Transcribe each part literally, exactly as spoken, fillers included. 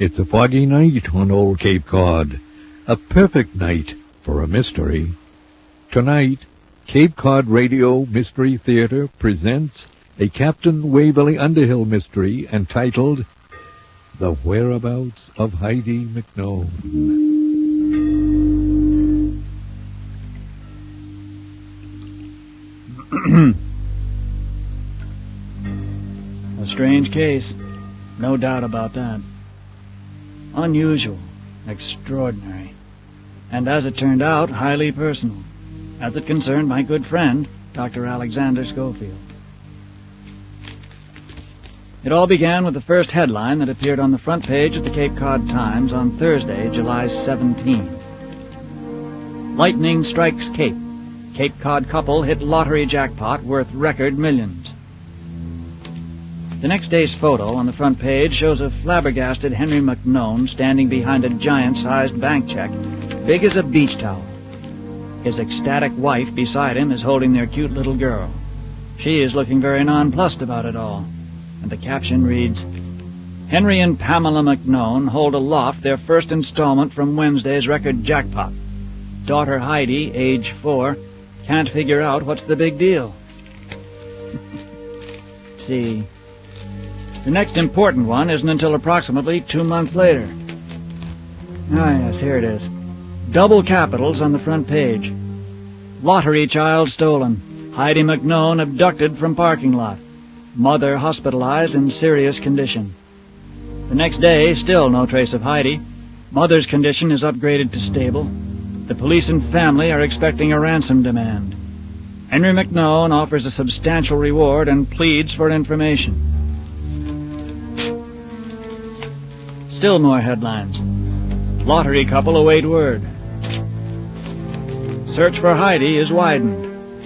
It's a foggy night on Old Cape Cod. A perfect night for a mystery. Tonight, Cape Cod Radio Mystery Theater presents a Captain Waverly Underhill mystery entitled The Whereabouts of Heidi McNone. A strange case, no doubt about that. Unusual, extraordinary, and as it turned out, highly personal, as it concerned my good friend, Doctor Alexander Schofield. It all began with the first headline that appeared on the front page of the Cape Cod Times on Thursday, July seventeenth. Lightning strikes Cape. Cape Cod couple hit lottery jackpot worth record millions. The next day's photo on the front page shows a flabbergasted Henry McNone standing behind a giant-sized bank check, big as a beach towel. His ecstatic wife beside him is holding their cute little girl. She is looking very nonplussed about it all. And the caption reads, Henry and Pamela McNone hold aloft their first installment from Wednesday's record jackpot. Daughter Heidi, age four, can't figure out what's the big deal. See, the next important one isn't until approximately two months later. Ah, yes, here it is. Double capitals on the front page. Lottery child stolen. Heidi McNone abducted from parking lot. Mother hospitalized in serious condition. The next day, still no trace of Heidi. Mother's condition is upgraded to stable. The police and family are expecting a ransom demand. Henry McNone offers a substantial reward and pleads for information. Still more headlines. Lottery couple await word. Search for Heidi is widened.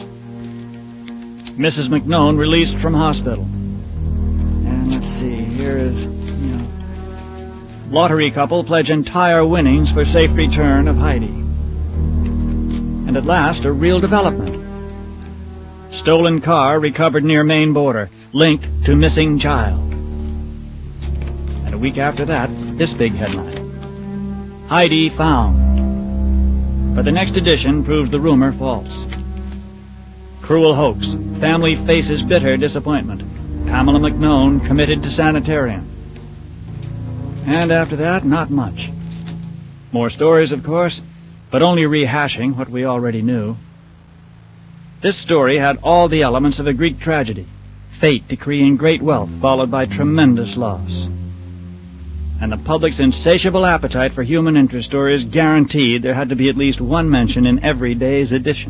Missus McNone released from hospital. And let's see, here is, you know, lottery couple pledge entire winnings for safe return of Heidi. And at last, a real development. Stolen car recovered near Maine border, linked to missing child. And a week after that, this big headline. Heidi found. But the next edition proves the rumor false. Cruel hoax. Family faces bitter disappointment. Pamela McNone committed to sanitarium. And after that, not much. More stories, of course, but only rehashing what we already knew. This story had all the elements of a Greek tragedy. Fate decreeing great wealth followed by tremendous loss. And the public's insatiable appetite for human interest stories guaranteed there had to be at least one mention in every day's edition.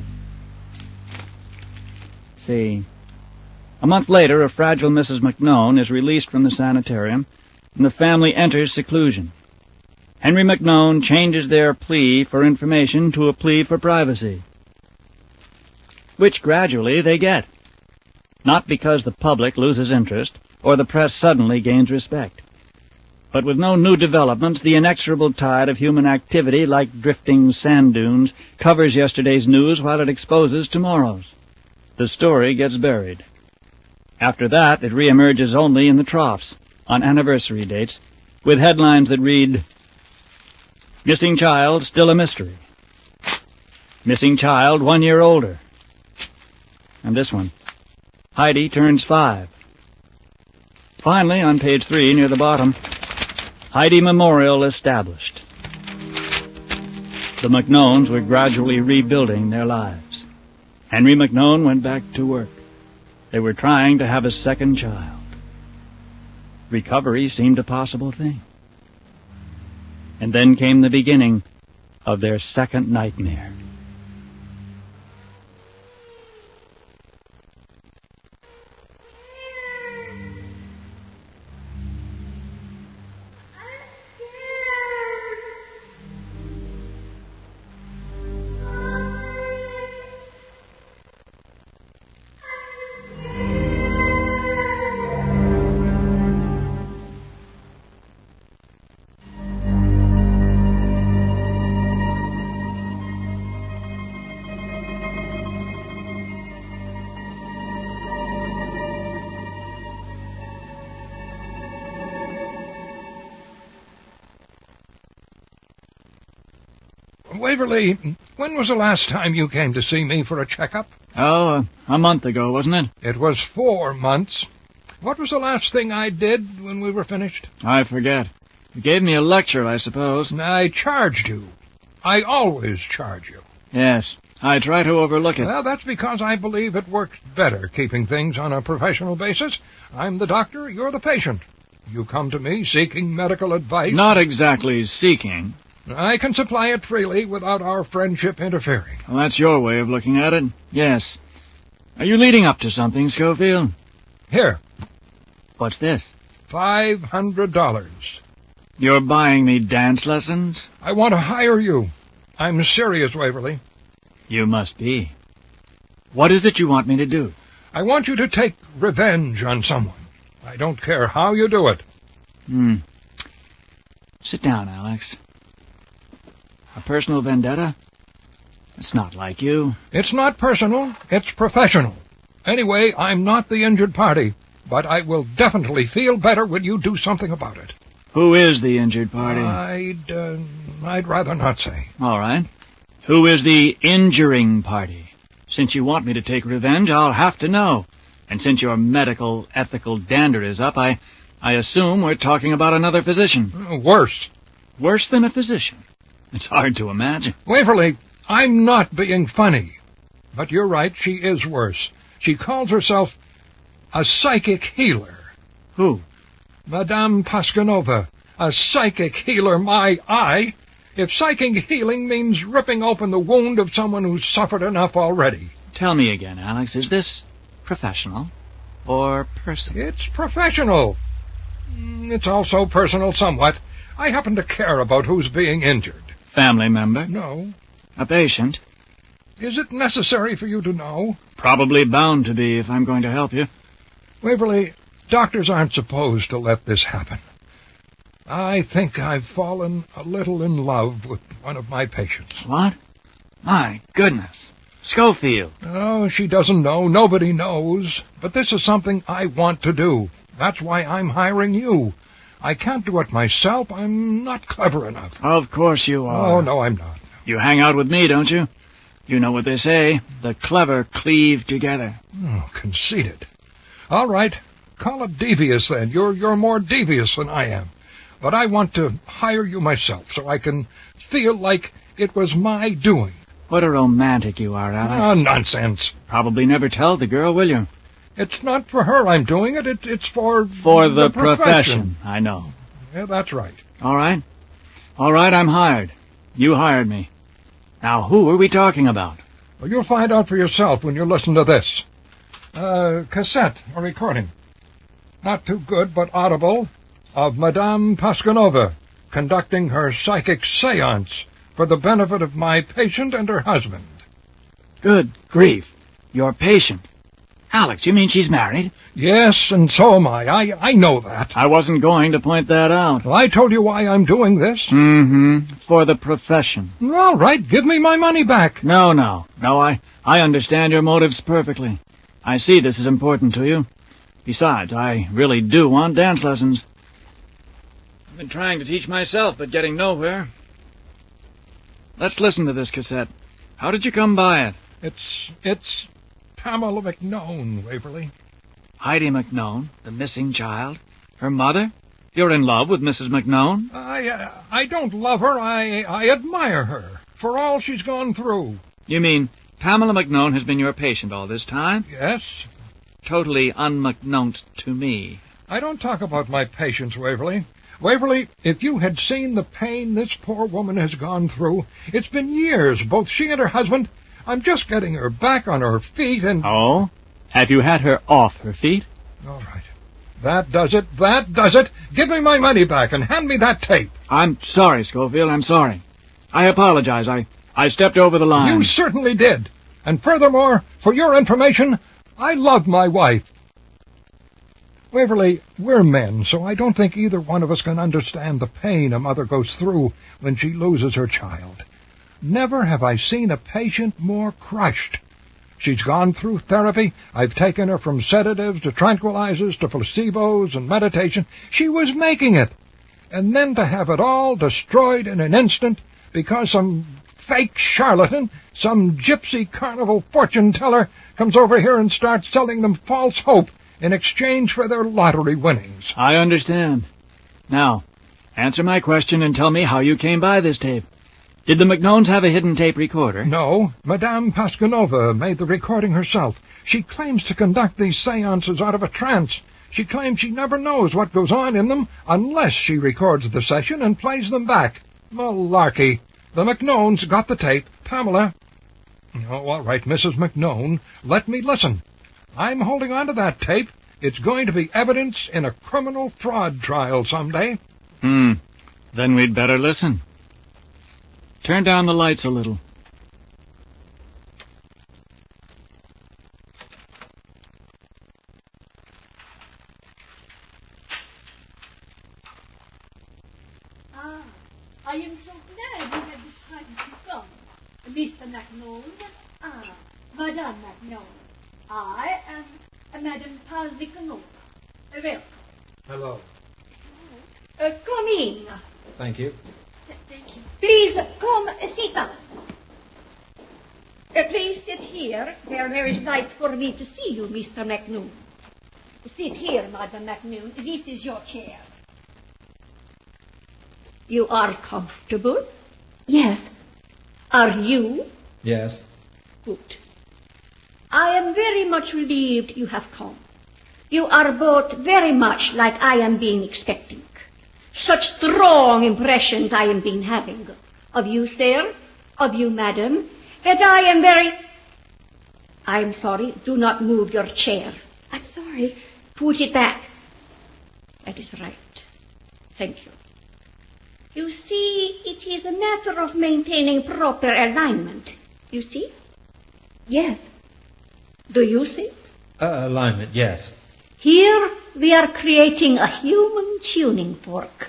See, a month later, a fragile Missus McNone is released from the sanitarium, and the family enters seclusion. Henry McNone changes their plea for information to a plea for privacy, which gradually they get, not because the public loses interest or the press suddenly gains respect. But with no new developments, the inexorable tide of human activity, like drifting sand dunes, covers yesterday's news while it exposes tomorrow's. The story gets buried. After that, it reemerges only in the troughs, on anniversary dates, with headlines that read, Missing child still a mystery. Missing child one year older. And this one, Heidi turns five. Finally, on page three, near the bottom, Heidi Memorial established. The McNones were gradually rebuilding their lives. Henry McNone went back to work. They were trying to have a second child. Recovery seemed a possible thing. And then came the beginning of their second nightmare. Waverly, when was the last time you came to see me for a checkup? Oh, uh, a month ago, wasn't it? It was four months. What was the last thing I did when we were finished? I forget. You gave me a lecture, I suppose. I charged you. I always charge you. Yes, I try to overlook it. Well, that's because I believe it works better keeping things on a professional basis. I'm the doctor, you're the patient. You come to me seeking medical advice. Not exactly seeking. I can supply it freely without our friendship interfering. Well, that's your way of looking at it. Yes. Are you leading up to something, Schofield? Here. What's this? Five hundred dollars. You're buying me dance lessons? I want to hire you. I'm serious, Waverly. You must be. What is it you want me to do? I want you to take revenge on someone. I don't care how you do it. Hmm. Sit down, Alex. A personal vendetta? It's not like you. It's not personal. It's professional. Anyway, I'm not the injured party, but I will definitely feel better when you do something about it. Who is the injured party? I'd, uh, I'd rather not say. All right. Who is the injuring party? Since you want me to take revenge, I'll have to know. And since your medical, ethical dander is up, I, I assume we're talking about another physician. Worse. Worse than a physician? It's hard to imagine. Waverly, I'm not being funny. But you're right, she is worse. She calls herself a psychic healer. Who? Madame Paskanova, a psychic healer, my eye. If psychic healing means ripping open the wound of someone who's suffered enough already. Tell me again, Alex, is this professional or personal? It's professional. It's also personal somewhat. I happen to care about who's being injured. Family member? No. A patient? Is it necessary for you to know? Probably bound to be if I'm going to help you. Waverly, doctors aren't supposed to let this happen. I think I've fallen a little in love with one of my patients. What? My goodness. Schofield. Oh, she doesn't know. Nobody knows. But this is something I want to do. That's why I'm hiring you. I can't do it myself. I'm not clever enough. Of course you are. Oh, no, I'm not. You hang out with me, don't you? You know what they say. The clever cleave together. Oh, conceited. All right. Call it devious, then. You're, you're more devious than I am. But I want to hire you myself so I can feel like it was my doing. What a romantic you are, Alex. Oh, nonsense. Probably never tell the girl, will you? It's not for her I'm doing it. It it's for... For the, the profession. profession. I know. Yeah, that's right. All right. All right, I'm hired. You hired me. Now, who are we talking about? Well, you'll find out for yourself when you listen to this. Uh, cassette, or recording. Not too good, but audible, of Madame Paskanova conducting her psychic seance for the benefit of my patient and her husband. Good grief. Your patient. Alex, you mean she's married? Yes, and so am I. I, I know that. I wasn't going to point that out. Well, I told you why I'm doing this. Mm-hmm. For the profession. All right, give me my money back. No, no. No, I, I understand your motives perfectly. I see this is important to you. Besides, I really do want dance lessons. I've been trying to teach myself, but getting nowhere. Let's listen to this cassette. How did you come by it? It's... it's... Pamela McNone, Waverly. Heidi McNone, the missing child? Her mother? You're in love with Missus McNone? I uh, I don't love her. I I admire her for all she's gone through. You mean Pamela McNone has been your patient all this time? Yes. Totally un-McNoned to me. I don't talk about my patients, Waverly. Waverly, if you had seen the pain this poor woman has gone through, it's been years, both she and her husband. I'm just getting her back on her feet and... Oh? Have you had her off her feet? All right. That does it. That does it. Give me my money back and hand me that tape. I'm sorry, Schofield. I'm sorry. I apologize. I, I stepped over the line. You certainly did. And furthermore, for your information, I love my wife. Waverly, we're men, so I don't think either one of us can understand the pain a mother goes through when she loses her child. Never have I seen a patient more crushed. She's gone through therapy. I've taken her from sedatives to tranquilizers to placebos and meditation. She was making it. And then to have it all destroyed in an instant because some fake charlatan, some gypsy carnival fortune teller, comes over here and starts selling them false hope in exchange for their lottery winnings. I understand. Now, answer my question and tell me how you came by this tape. Did the McKnowns have a hidden tape recorder? No, Madame Paskanova made the recording herself. She claims to conduct these seances out of a trance. She claims she never knows what goes on in them unless she records the session and plays them back. Malarkey. The McKnowns got the tape. Pamela. Oh, all right, Missus McKnown, let me listen. I'm holding on to that tape. It's going to be evidence in a criminal fraud trial someday. Hmm. Then we'd better listen. Turn down the lights a little. Ah, I am so glad you have decided to come. Mister McKnown. Ah, Madame McKnown. I am Madame Paskanova. Welcome. Hello. Uh, come in. Thank you. Thank you. Please, come, uh, sit down. Uh, please sit here, where there is light for me to see you, Mister McKnown. Sit here, Madame McKnown. This is your chair. You are comfortable? Yes. Are you? Yes. Good. I am very much relieved you have come. You are both very much like I am being expecting. Such strong impressions I am being having of you, sir, of you, madam, that I am very... I am sorry, do not move your chair. I'm sorry. Put it back. That is right. Thank you. You see, it is a matter of maintaining proper alignment. You see? Yes. Do you see? Uh, alignment, yes. Here we are creating a human tuning fork.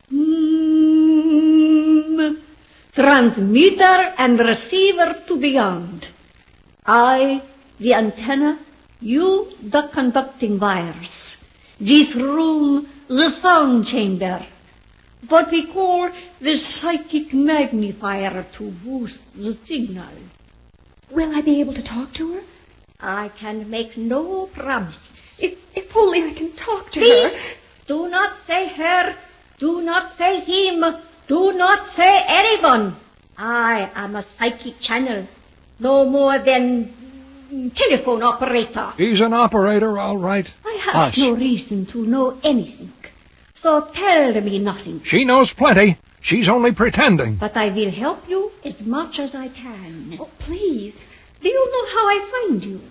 Mm, transmitter and receiver to beyond. I, the antenna, you, the conducting wires. This room, the sound chamber. What we call the psychic magnifier to boost the signal. Will I be able to talk to her? I can make no promises. If, if only I can talk to Please, her. do not say her. Do not say him. Do not say anyone. I am a psychic channel. No more than telephone operator. He's an operator, all right. I have Hush. no reason to know anything. So tell me nothing. She knows plenty. She's only pretending. But I will help you as much as I can. Oh, please. Do you know how I find you?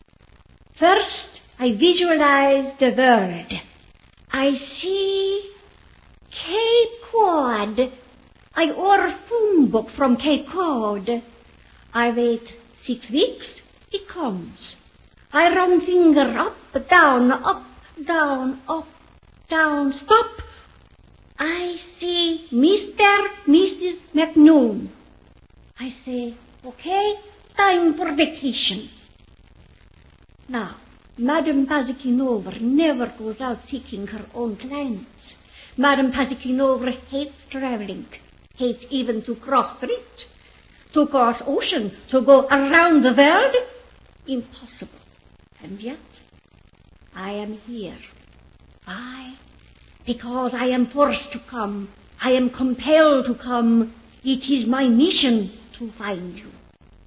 First, I visualize the world. I see Cape Cod. I order phone book from Cape Cod. I wait six weeks. It comes. I run finger up, down, up, down, up, down, stop. I see Mister Missus McKnown. I say, okay, time for vacation. Now, Madame Paskanova never goes out seeking her own clients. Madame Paskanova hates traveling, hates even to cross street, to cross ocean, to go around the world. Impossible. And yet, I am here. Why? Because I am forced to come. I am compelled to come. It is my mission to find you.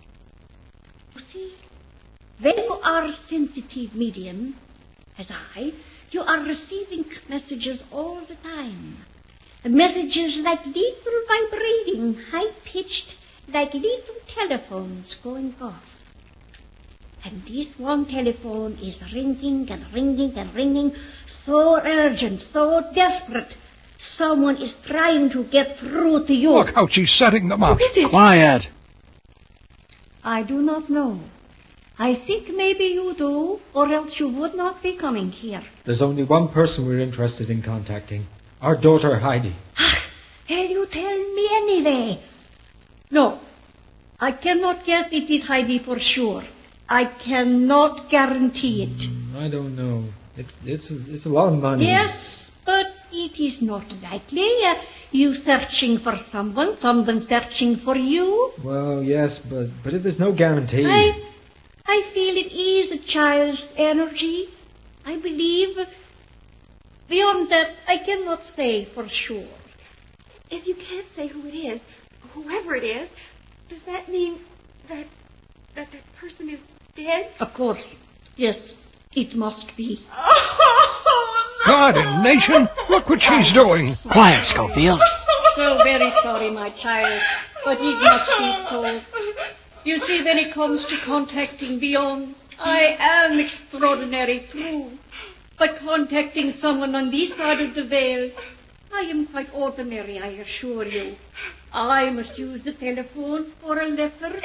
You see, when you are a sensitive medium, as I, you are receiving messages all the time. Messages like little vibrating, high-pitched, like little telephones going off. And this one telephone is ringing and ringing and ringing, so urgent, so desperate. Someone is trying to get through to you. Look how she's setting them up. Who is it? Quiet. I do not know. I think maybe you do, or else you would not be coming here. There's only one person we're interested in contacting. Our daughter, Heidi. Ah, will you tell me anyway? No, I cannot guess it is Heidi for sure. I cannot guarantee it. Mm, I don't know. It's it's a, it's a lot of money. Yes, but it it is not likely. Uh, you searching for someone, someone searching for you. Well, yes, but, but if there's no guarantee... I, I feel it is a child's energy. I believe. Beyond that, I cannot say for sure. If you can't say who it is, whoever it is, does that mean that that, that person is dead? Of course. Yes, it must be. Oh, no. God in nation, look what she's doing. Quiet, Schofield. So very sorry, my child, but it must be so. You see, when it comes to contacting beyond, I am extraordinary, true. But contacting someone on this side of the veil, I am quite ordinary, I assure you. I must use the telephone or a letter.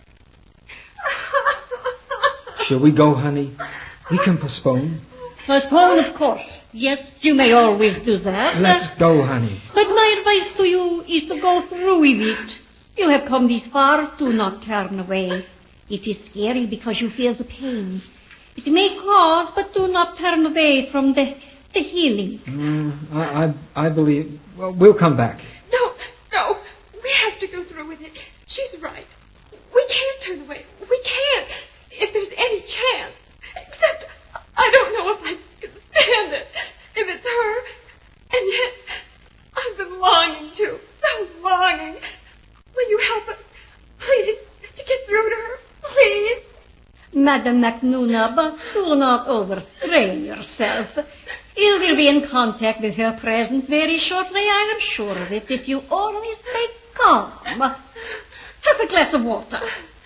Shall we go, honey? We can postpone. Postpone, of course. Yes, you may always do that. Let's go, honey. But my advice to you is to go through with it. You have come this far, do not turn away. It is scary because you feel the pain. It may cause, but do not turn away from the, the healing. Mm, I, I, I believe... Well, we'll come back. No, no. We have to go through with it. She's right. We can't turn away. We can't. If there's any chance. Except I don't know if I can stand it. If it's her. And yet I've been longing to. So longing. Will you help us, please, to get through to her? Please. Madam McNuna, but do not overstrain yourself. You will be in contact with her presence very shortly, I am sure of it, if you only stay calm. Have a glass of water.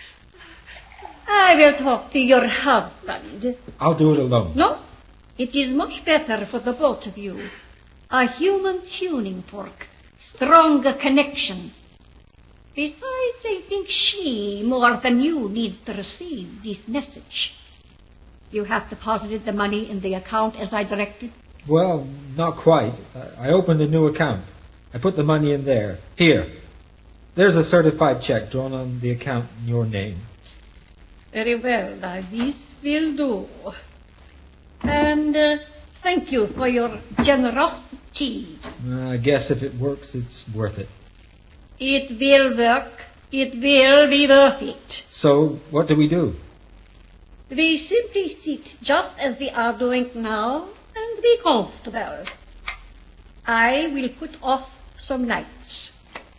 I will talk to your husband. I'll do it alone. No, it is much better for the both of you. A human tuning fork, stronger connection. Besides, I think she, more than you, needs to receive this message. You have deposited the money in the account as I directed? Well, not quite. I opened a new account. I put the money in there. Here. There's a certified check drawn on the account in your name. Very well, now this will do. And uh, thank you for your generosity. Uh, I guess if it works, it's worth it. It will work. It will be worth it. So, what do we do? We simply sit just as we are doing now and be comfortable. I will put off some lights.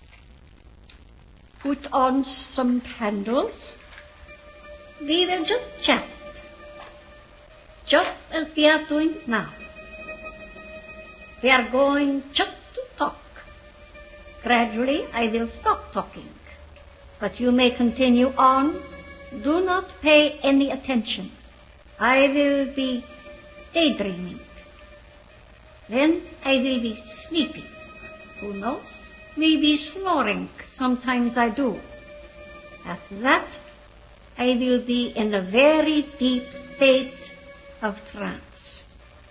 Put on some candles. We will just chat. Just as we are doing now. We are going just to talk. Gradually, I will stop talking. But you may continue on. Do not pay any attention. I will be daydreaming. Then I will be sleeping. Who knows? Maybe snoring. Sometimes I do. After that, I will be in a very deep state of trance.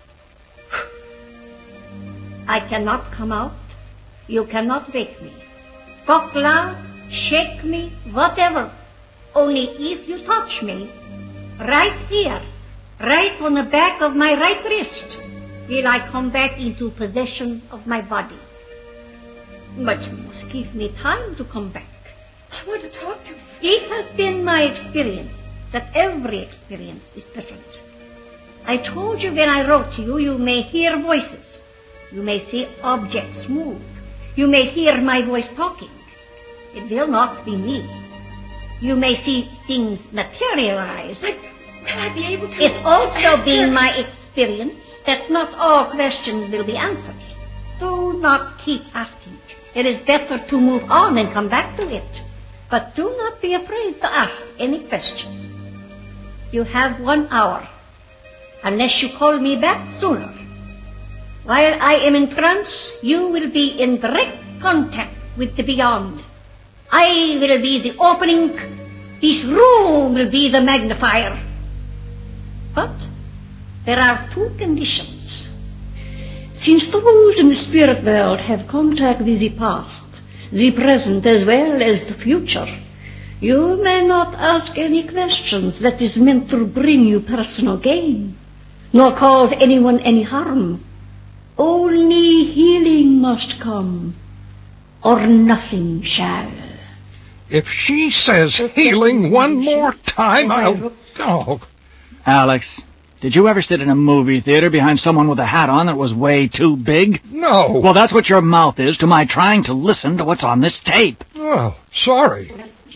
I cannot come out. You cannot wake me. Talk loud, shake me, whatever. Only if you touch me, right here, right on the back of my right wrist, will I come back into possession of my body. But you must give me time to come back. I want to talk to her. It has been my experience that every experience is different. I told you when I wrote to you, you may hear voices. You may see objects move. You may hear my voice talking. It will not be me. You may see things materialize. But will I be able to... It's also ask been her? my experience that not all questions will be answered. Do not keep asking. It is better to move on and come back to it. But do not be afraid to ask any question. You have one hour, unless you call me back sooner. While I am in trance, you will be in direct contact with the beyond. I will be the opening. This room will be the magnifier. But there are two conditions. Since those in the spirit world have contact with the past, the present as well as the future, you may not ask any questions that is meant to bring you personal gain, nor cause anyone any harm. Only healing must come, or nothing shall. If she says healing one more time, I'll... Oh. Alex, did you ever sit in a movie theater behind someone with a hat on that was way too big? No. Well, that's what your mouth is to my trying to listen to what's on this tape. Oh, sorry.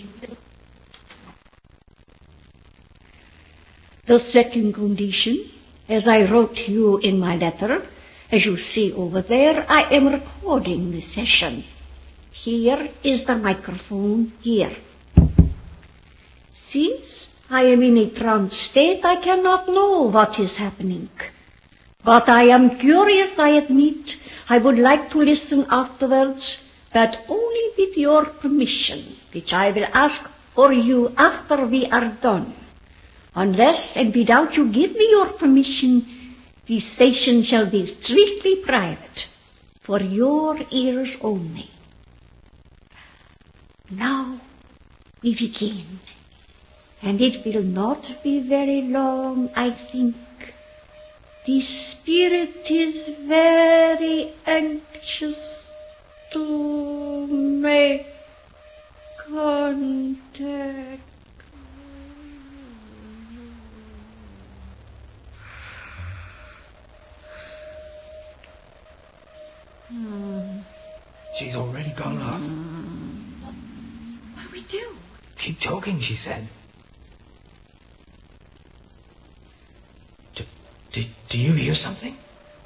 The second condition, as I wrote to you in my letter, as you see over there, I am recording the session. Here is the microphone here. Since I am in a trance state, I cannot know what is happening. But I am curious, I admit. I would like to listen afterwards, but only with your permission, which I will ask for you after we are done. Unless and without you give me your permission, the station shall be strictly private, for your ears only. Now we begin, and it will not be very long, I think. The spirit is very anxious to make contact. She's already gone off. What do we do? Keep talking, she said. Do, do, do you hear something?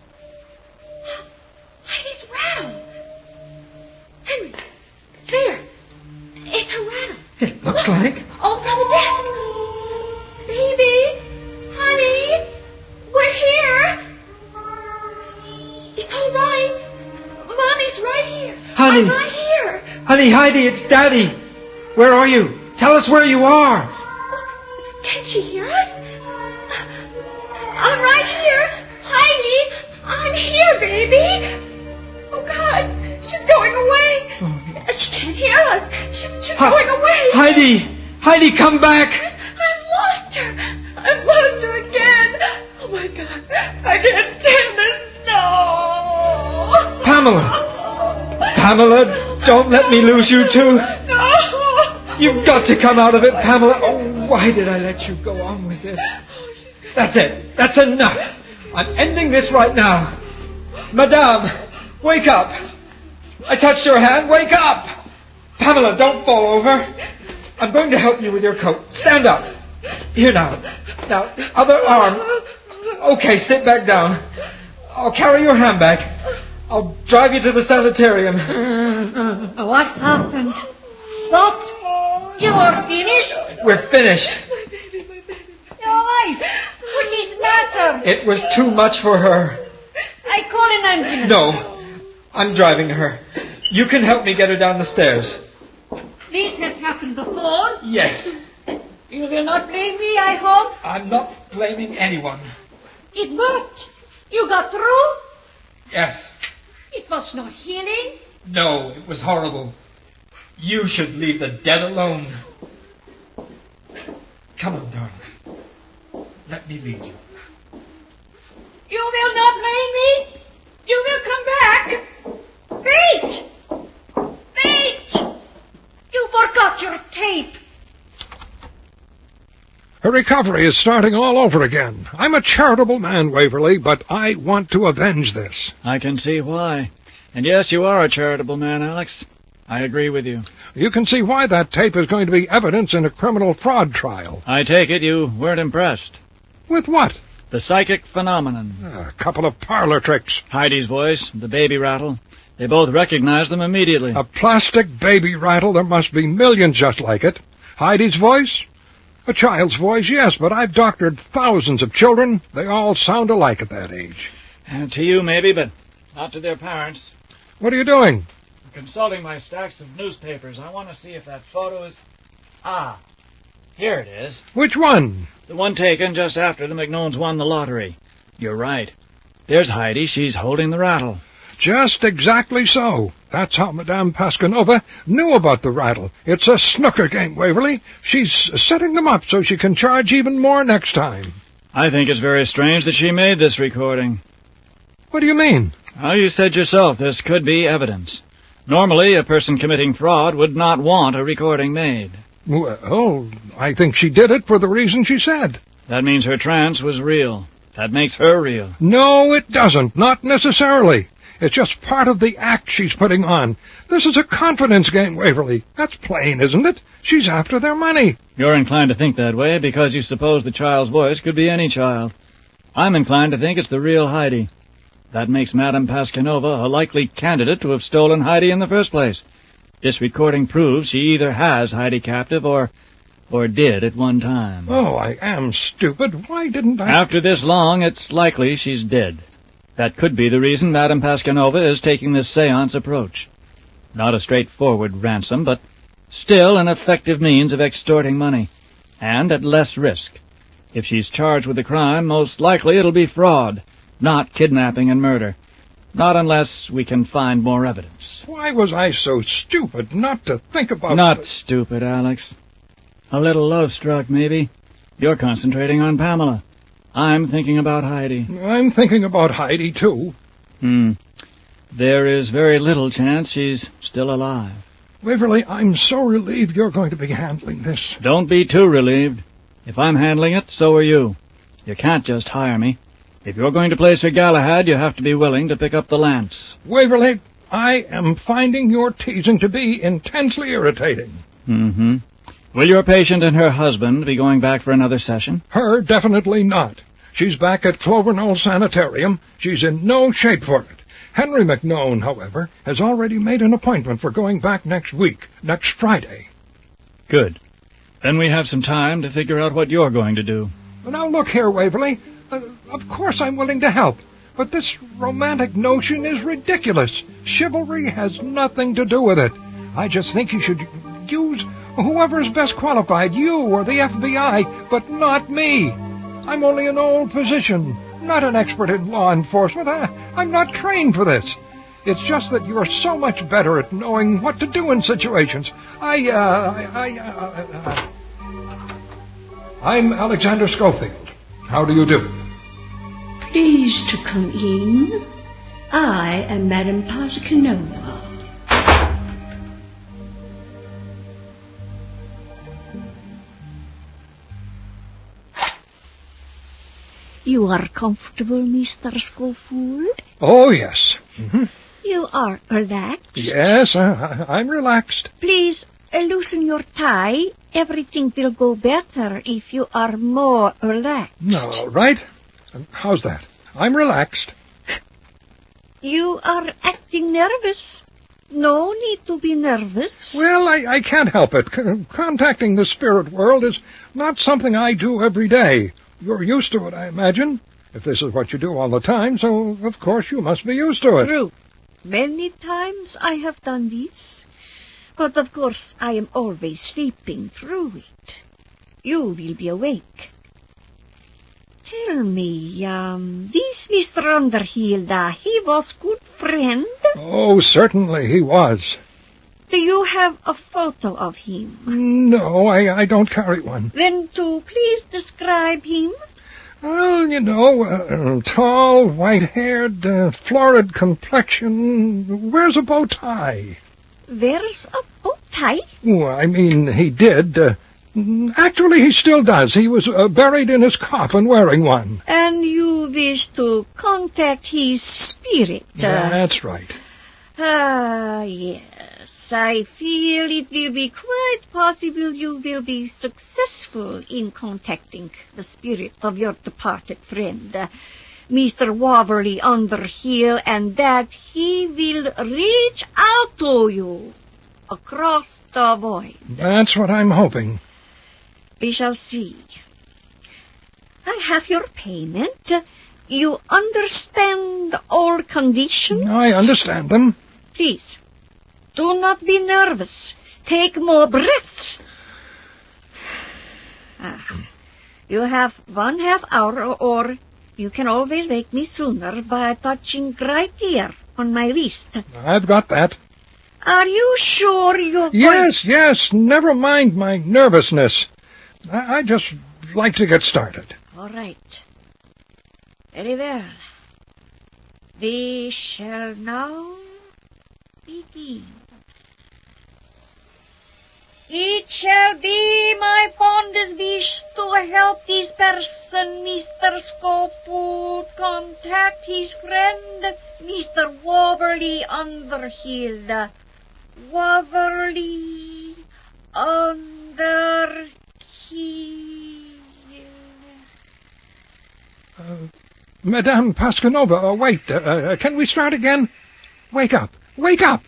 Heidi's rattle. Henry, there. It's her rattle. It looks like. All from the desk. Baby, honey, we're here. It's all right. Mommy's right here. Honey. I'm right here. Honey, Heidi, it's Daddy. Where are you? Tell us where you are. Can she hear us? I'm right here. Heidi, I'm here, baby. Oh, God, she's going away. Oh. She can't hear us. She's, she's Hi- going away. Heidi! Heidi, come back! I've lost her. I've lost her again. Oh, my God. I can't stand this. No. Pamela! Pamela, don't let me lose you too. No. You've got to come out of it, Pamela. Oh, why did I let you go on with this? That's it. That's enough. I'm ending this right now. Madame, wake up. I touched your hand. Wake up. Pamela, don't fall over. I'm going to help you with your coat. Stand up. Here now. Now, other arm. Okay, sit back down. I'll carry your handbag. I'll drive you to the sanitarium. What happened? What? You are finished? We're finished. Your wife? What is the matter? It was too much for her. I call an ambulance. No, I'm driving her. You can help me get her down the stairs. This has happened before. Yes. You will not blame me, I hope. I'm not blaming anyone. It worked. You got through. Yes. It was not healing. No, it was horrible. You should leave the dead alone. Come on, darling. Let me lead you. You will not blame me. You will come back. Wait. Wait. You forgot your tape. Her recovery is starting all over again. I'm a charitable man, Waverly, but I want to avenge this. I can see why. And yes, you are a charitable man, Alex. I agree with you. You can see why that tape is going to be evidence in a criminal fraud trial. I take it you weren't impressed. With what? The psychic phenomenon. A couple of parlor tricks. Heidi's voice, the baby rattle. They both recognized them immediately. A plastic baby rattle, there must be millions just like it. Heidi's voice? A child's voice, yes, but I've doctored thousands of children. They all sound alike at that age. And to you, maybe, but not to their parents. What are you doing? I'm consulting my stacks of newspapers. I want to see if that photo is... Ah, here it is. Which one? The one taken just after the McNones won the lottery. You're right. There's Heidi. She's holding the rattle. Just exactly so. That's how Madame Pascanova knew about the rattle. It's a snooker game, Waverly. She's setting them up so she can charge even more next time. I think it's very strange that she made this recording. What do you mean? Well, you said yourself this could be evidence. Normally, a person committing fraud would not want a recording made. Well, I think she did it for the reason she said. That means her trance was real. That makes her real. No, it doesn't. Not necessarily. It's just part of the act she's putting on. This is a confidence game, Waverly. That's plain, isn't it? She's after their money. You're inclined to think that way because you suppose the child's voice could be any child. I'm inclined to think it's the real Heidi. That makes Madame Pascanova a likely candidate to have stolen Heidi in the first place. This recording proves she either has Heidi captive or... or did at one time. Oh, I am stupid. Why didn't I... After this long, it's likely she's dead. That could be the reason Madame Pascanova is taking this seance approach. Not a straightforward ransom, but still an effective means of extorting money, and at less risk. If she's charged with a crime, most likely it'll be fraud, not kidnapping and murder. Not unless we can find more evidence. Why was I so stupid not to think about... Not the... stupid, Alex. A little love-struck, maybe. You're concentrating on Pamela. I'm thinking about Heidi. I'm thinking about Heidi, too. Hmm. There is very little chance she's still alive. Waverly, I'm so relieved you're going to be handling this. Don't be too relieved. If I'm handling it, so are you. You can't just hire me. If you're going to play Sir Galahad, you have to be willing to pick up the lance. Waverly, I am finding your teasing to be intensely irritating. Mm-hmm. Will your patient and her husband be going back for another session? Her, definitely not. She's back at Clover Knoll Sanitarium. She's in no shape for it. Henry McNone, however, has already made an appointment for going back next week, next Friday. Good. Then we have some time to figure out what you're going to do. Now look here, Waverly. Uh, of course I'm willing to help, but this romantic notion is ridiculous. Chivalry has nothing to do with it. I just think you should use whoever's best qualified, you or the F B I, but not me. I'm only an old physician, not an expert in law enforcement. I, I'm not trained for this. It's just that you're so much better at knowing what to do in situations. I, uh, I, I, uh, uh, I'm Alexander Schofield. How do you do? Please to come in. I am Madame Pascanova. You are comfortable, Mister Schofield? Oh, yes. Mm-hmm. You are relaxed? Yes, uh, I'm relaxed. Please uh, loosen your tie. Everything will go better if you are more relaxed. All right. How's that? I'm relaxed. You are acting nervous. No need to be nervous. Well, I, I can't help it. C- contacting the spirit world is not something I do every day. You're used to it, I imagine. If this is what you do all the time, so of course you must be used to it. True. Many times I have done this. But of course I am always sleeping through it. You will be awake. Tell me, um, this Mister Underhill, uh, he was good friend? Oh, certainly he was. Do you have a photo of him? No, I, I don't carry one. Then to please describe him. Well, you know, uh, tall, white-haired, uh, florid complexion, wears a bow tie. Wears a bow tie? Oh, I mean, he did. Uh, actually, he still does. He was uh, buried in his coffin wearing one. And you wish to contact his spirit? Uh, That's right. Ah, yes. I feel it will be quite possible you will be successful in contacting the spirit of your departed friend, uh, Mister Waverly Underhill, and that he will reach out to you across the void. That's what I'm hoping. We shall see. I have your payment. You understand all conditions? I understand them. Please, do not be nervous. Take more breaths. Ah, you have one half hour, or you can always wake me sooner by touching right here on my wrist. I've got that. Are you sure you're Yes, going... yes. Never mind my nervousness. I, I just like to get started. All right. Very well. We shall now begin. It shall be my fondest wish to help this person, Mister Schofield, contact his friend, Mister Waverly Underhill. Waverly Underhill. Uh, Madame Paskanova, uh, wait. Uh, uh, can we start again? Wake up. Wake up!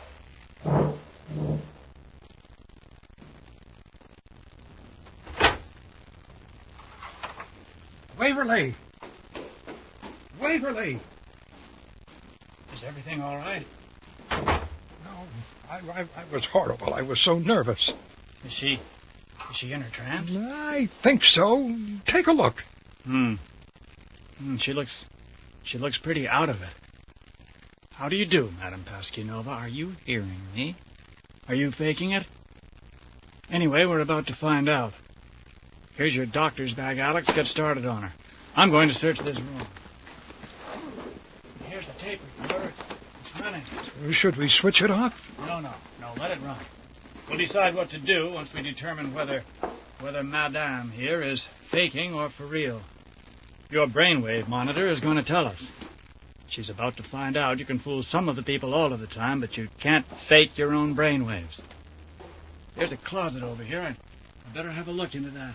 Waverly! Waverly! Is everything all right? No, I, I, I was horrible. I was so nervous. Is she... is she in her trance? I think so. Take a look. Hmm. Mm, she looks... she looks pretty out of it. How do you do, Madame Paskinova? Are you hearing me? Are you faking it? Anyway, we're about to find out. Here's your doctor's bag, Alex. Get started on her. I'm going to search this room. Here's the tape recorder. It's, it's running. Should we switch it off? No, no, no. Let it run. We'll decide what to do once we determine whether whether Madame here is faking or for real. Your brainwave monitor is going to tell us. She's about to find out you can fool some of the people all of the time, but you can't fake your own brainwaves. There's a closet over here. I, I better have a look into that.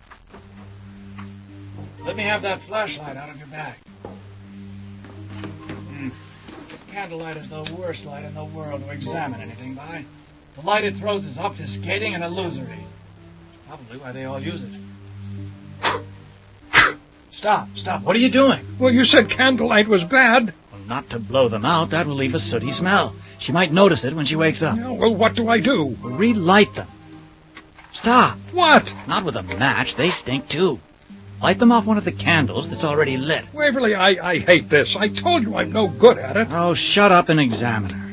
Let me have that flashlight out of your bag. Hmm. Candlelight is the worst light in the world to examine anything by. The light it throws is obfuscating and illusory. Probably why they all use it. Stop, stop. What are you doing? Well, you said candlelight was bad. Well, not to blow them out. That will leave a sooty smell. She might notice it when she wakes up. Yeah, well, what do I do? Relight them. Stop. What? Not with a match. They stink, too. Light them off one of the candles that's already lit. Waverly, I, I hate this. I told you I'm no good at it. Oh, shut up and examine her.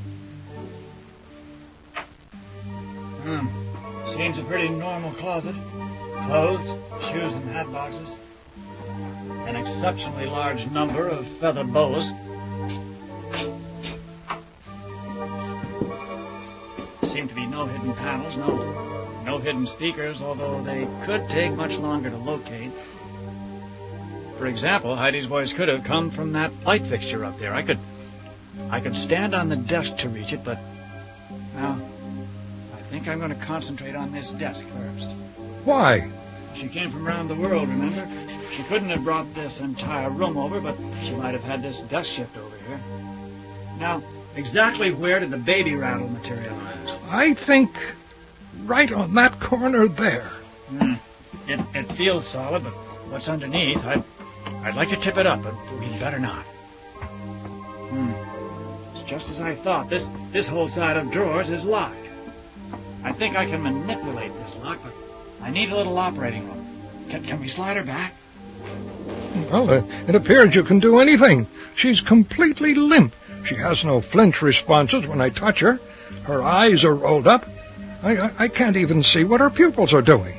Hmm. Seems a pretty normal closet. Clothes, shoes, and hat boxes. An exceptionally large number of feather boas. Seem to be no hidden panels, no, no hidden speakers, although they could take much longer to locate. For example, Heidi's voice could have come from that light fixture up there. I could, I could stand on the desk to reach it, but, well, I think I'm going to concentrate on this desk first. Why? She came from around the world, remember? She couldn't have brought this entire room over, but she might have had this desk shift over here. Now, exactly where did the baby rattle materialize? I think right on that corner there. Hmm. It, it feels solid, but what's underneath, I'd, I'd like to tip it up, but we'd better not. Hmm. It's just as I thought. This, this whole side of drawers is locked. I think I can manipulate this lock, but I need a little operating room. Can, can we slide her back? Well, uh, it appears you can do anything. She's completely limp. She has no flinch responses when I touch her. Her eyes are rolled up. I, I, I can't even see what her pupils are doing.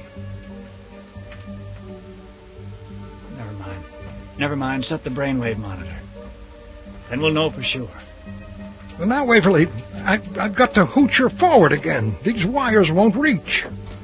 Never mind. Never mind. Set the brainwave monitor. Then we'll know for sure. Well, now, Waverly, I, I've got to hooch her forward again. These wires won't reach.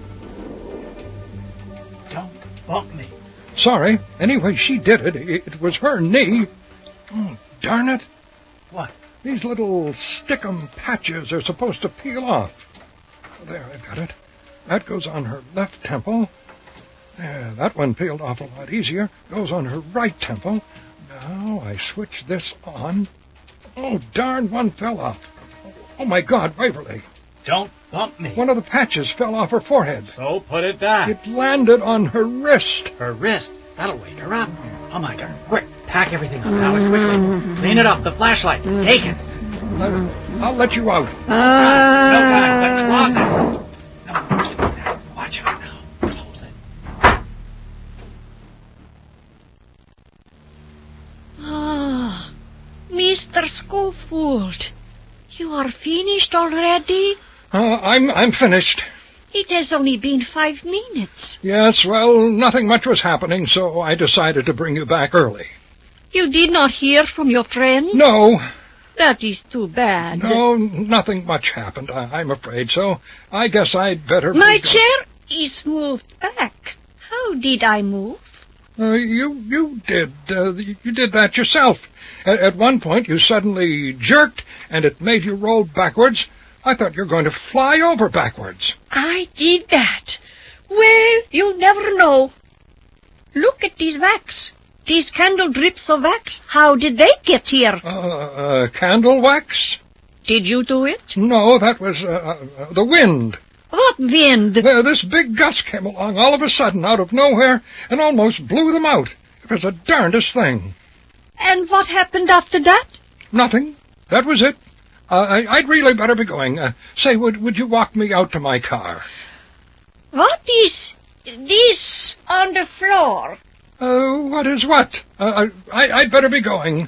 Don't bump me. Sorry. Anyway, she did it. It was her knee. Oh, darn it. What? These little stickum patches are supposed to peel off. There, I've got it. That goes on her left temple. There, that one peeled off a lot easier. Goes on her right temple. Now I switch this on. Oh, darn, one fell off. Oh, my God, Waverly. Don't bump me. One of the patches fell off her forehead. So put it back. It landed on her wrist. Her wrist? That'll wake her up. Oh, my God. Quick, pack everything up, Alice, quickly. Clean it up, the flashlight. Take it. I'll, I'll let you out. No time. The closet. No, get in there. Watch out now. Close it. Ah, Mister Schofield, you are finished already? Uh, I'm I'm finished. It has only been five minutes. Yes, well, nothing much was happening, so I decided to bring you back early. You did not hear from your friend? No. That is too bad. No, nothing much happened, I, I'm afraid, so I guess I'd better... My be go- chair is moved back. How did I move? Uh, you you did. Uh, you did that yourself. At, at one point, you suddenly jerked, and it made you roll backwards. I thought you were going to fly over backwards. I did that. Well, you'll never know. Look at these wax. These candle drips of wax. How did they get here? Uh, uh, candle wax? Did you do it? No, that was uh, uh, the wind. What wind? Uh, this big gust came along all of a sudden out of nowhere and almost blew them out. It was the darndest thing. And what happened after that? Nothing. That was it. Uh, I, I'd really better be going. Uh, say, would would you walk me out to my car? What is this on the floor? Uh, what is what? Uh, I, I'd better be going.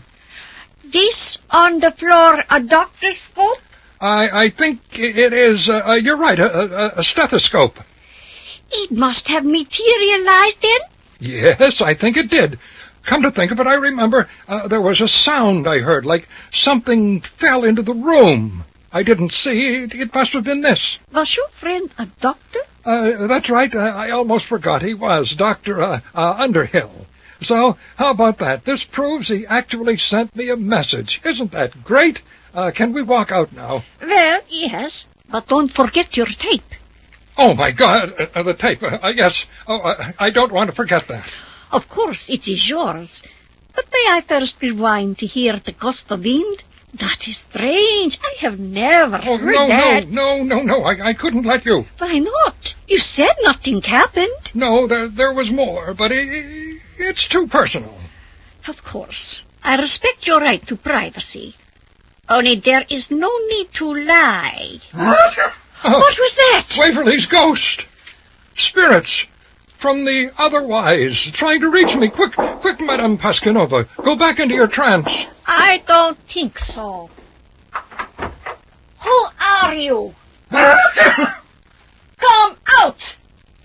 This on the floor a doctor's scope? I, I think it is, uh, uh, you're right, a, a, a stethoscope. It must have materialized then? Yes, I think it did. Come to think of it, I remember uh, there was a sound I heard, like something fell into the room. I didn't see it. It must have been this. Was your friend a doctor? Uh, that's right. Uh, I almost forgot he was, Doctor uh, uh, Underhill. So, how about that? This proves he actually sent me a message. Isn't that great? Uh, can we walk out now? Well, yes, but don't forget your tape. Oh, my God, uh, the tape. Uh, yes. Oh, uh, I don't want to forget that. Of course, it is yours. But may I first rewind to hear the gust of wind? That is strange. I have never Oh, heard no, that. no, no, no, no. I, I couldn't let you. Why not? You said nothing happened. No, there, there was more, but it, it's too personal. Of course. I respect your right to privacy. Only there is no need to lie. Oh, What was that? Waverly's ghost. Spirits from the otherwise trying to reach me. Quick, quick, Madame Paskinova. Go back into your trance. I don't think so. Who are you? Come out!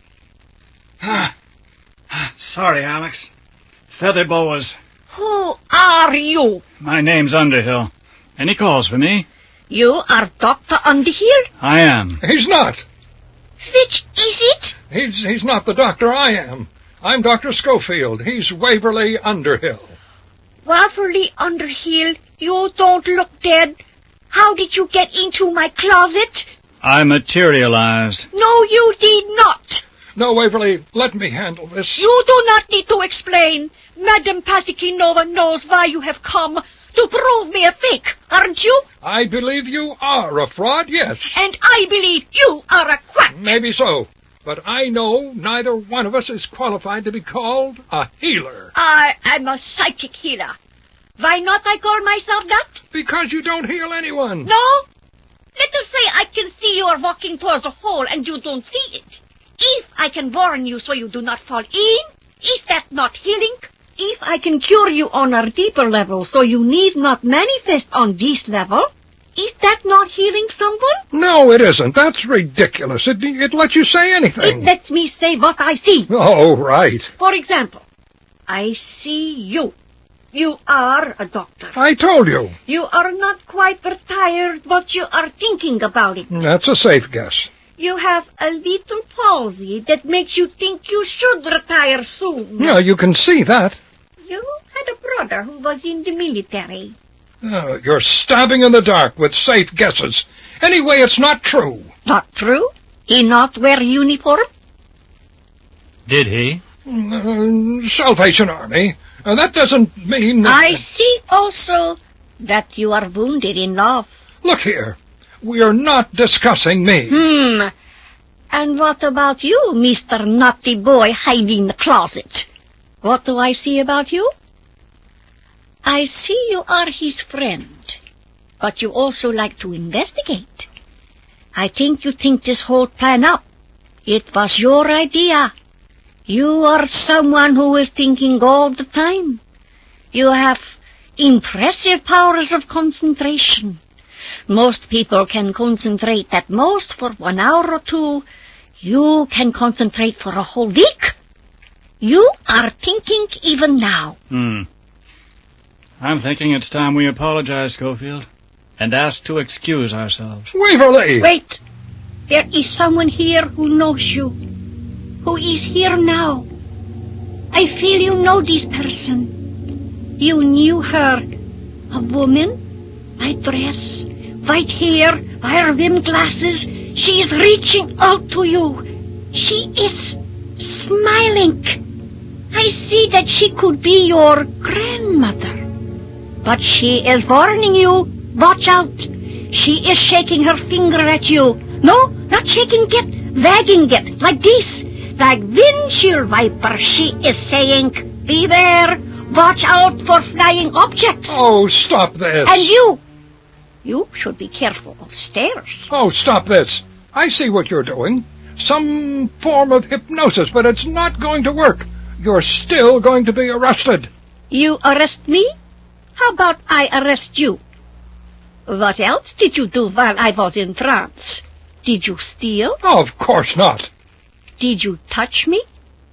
Sorry, Alex. Feather boas. Who are you? My name's Underhill. Any calls for me? You are Doctor Underhill? I am. He's not. Which is it? He's he's not the doctor I am. I'm Doctor Schofield. He's Waverly Underhill. Waverly Underhill, you don't look dead. How did you get into my closet? I materialized. No, you did not. No, Waverly, let me handle this. You do not need to explain. Madame Pasikinova knows why you have come. To prove me a fake, aren't you? I believe you are a fraud, yes. And I believe you are a quack. Maybe so. But I know neither one of us is qualified to be called a healer. I am a psychic healer. Why not I call myself that? Because you don't heal anyone. No? Let us say I can see you are walking towards a hole and you don't see it. If I can warn you so you do not fall in, is that not healing? If I can cure you on a deeper level so you need not manifest on this level, is that not healing someone? No, it isn't. That's ridiculous. It, it lets you say anything. It lets me say what I see. Oh, right. For example, I see you. You are a doctor. I told you. You are not quite retired, but you are thinking about it. That's a safe guess. You have a little palsy that makes you think you should retire soon. Yeah, you can see that. You had a brother who was in the military. Oh, you're stabbing in the dark with safe guesses. Anyway, it's not true. Not true? He not wear uniform? Did he? Uh, Salvation Army. Uh, that doesn't mean... That... I see also that you are wounded in love. Look here. We are not discussing me. Hmm. And what about you, Mister Naughty Boy hiding in the closet? What do I see about you? I see you are his friend, but you also like to investigate. I think you think this whole plan up. It was your idea. You are someone who is thinking all the time. You have impressive powers of concentration. Most people can concentrate at most for one hour or two. You can concentrate for a whole week. You are thinking even now. Hmm. I'm thinking it's time we apologize, Schofield, and ask to excuse ourselves. Waverly! Wait. There is someone here who knows you, who is here now. I feel you know this person. You knew her. A woman, white dress, white hair, wire rimmed glasses. She is reaching out to you. She is smiling. I see that she could be your grandmother. But she is warning you. Watch out. She is shaking her finger at you. No, not shaking it, wagging it, like this. Like windshield wiper, she is saying, beware, watch out for flying objects. Oh, stop this. And you, you should be careful of stairs. Oh, stop this. I see what you're doing. Some form of hypnosis, but it's not going to work. You're still going to be arrested. You arrest me? How about I arrest you? What else did you do while I was in France? Did you steal? Oh, of course not. Did you touch me?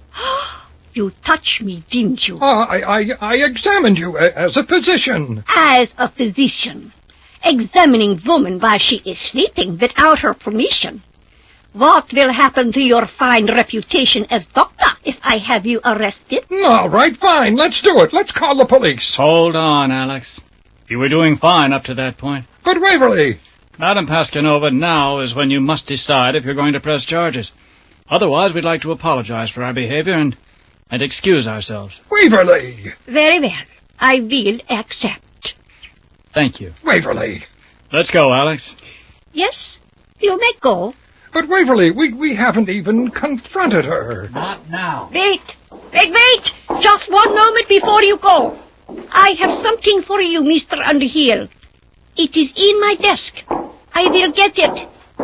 You touched me, didn't you? Uh, I, I, I examined you as a physician. As a physician, examining woman while she is sleeping without her permission. What will happen to your fine reputation as doctor if I have you arrested? All right, fine. Let's do it. Let's call the police. Hold on, Alex. You were doing fine up to that point. But Waverly... Madam Pascanova, now is when you must decide if you're going to press charges. Otherwise, we'd like to apologize for our behavior and, and excuse ourselves. Waverly! Very well. I will accept. Thank you. Waverly! Let's go, Alex. Yes, you may go. But Waverly, we, we haven't even confronted her. Not now. Wait, wait, wait! Just one moment before you go. I have something for you, Mister Underhill. It is in my desk. I will get it.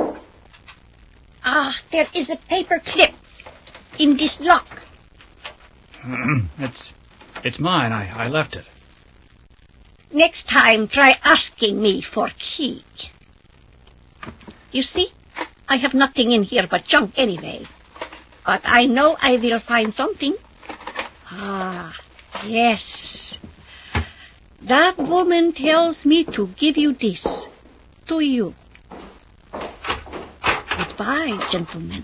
Ah, there is a paper clip in this lock. it's it's mine. I, I left it. Next time, try asking me for key. You see, I have nothing in here but junk anyway. But I know I will find something. Ah, yes. That woman tells me to give you this. To you. Goodbye, gentlemen.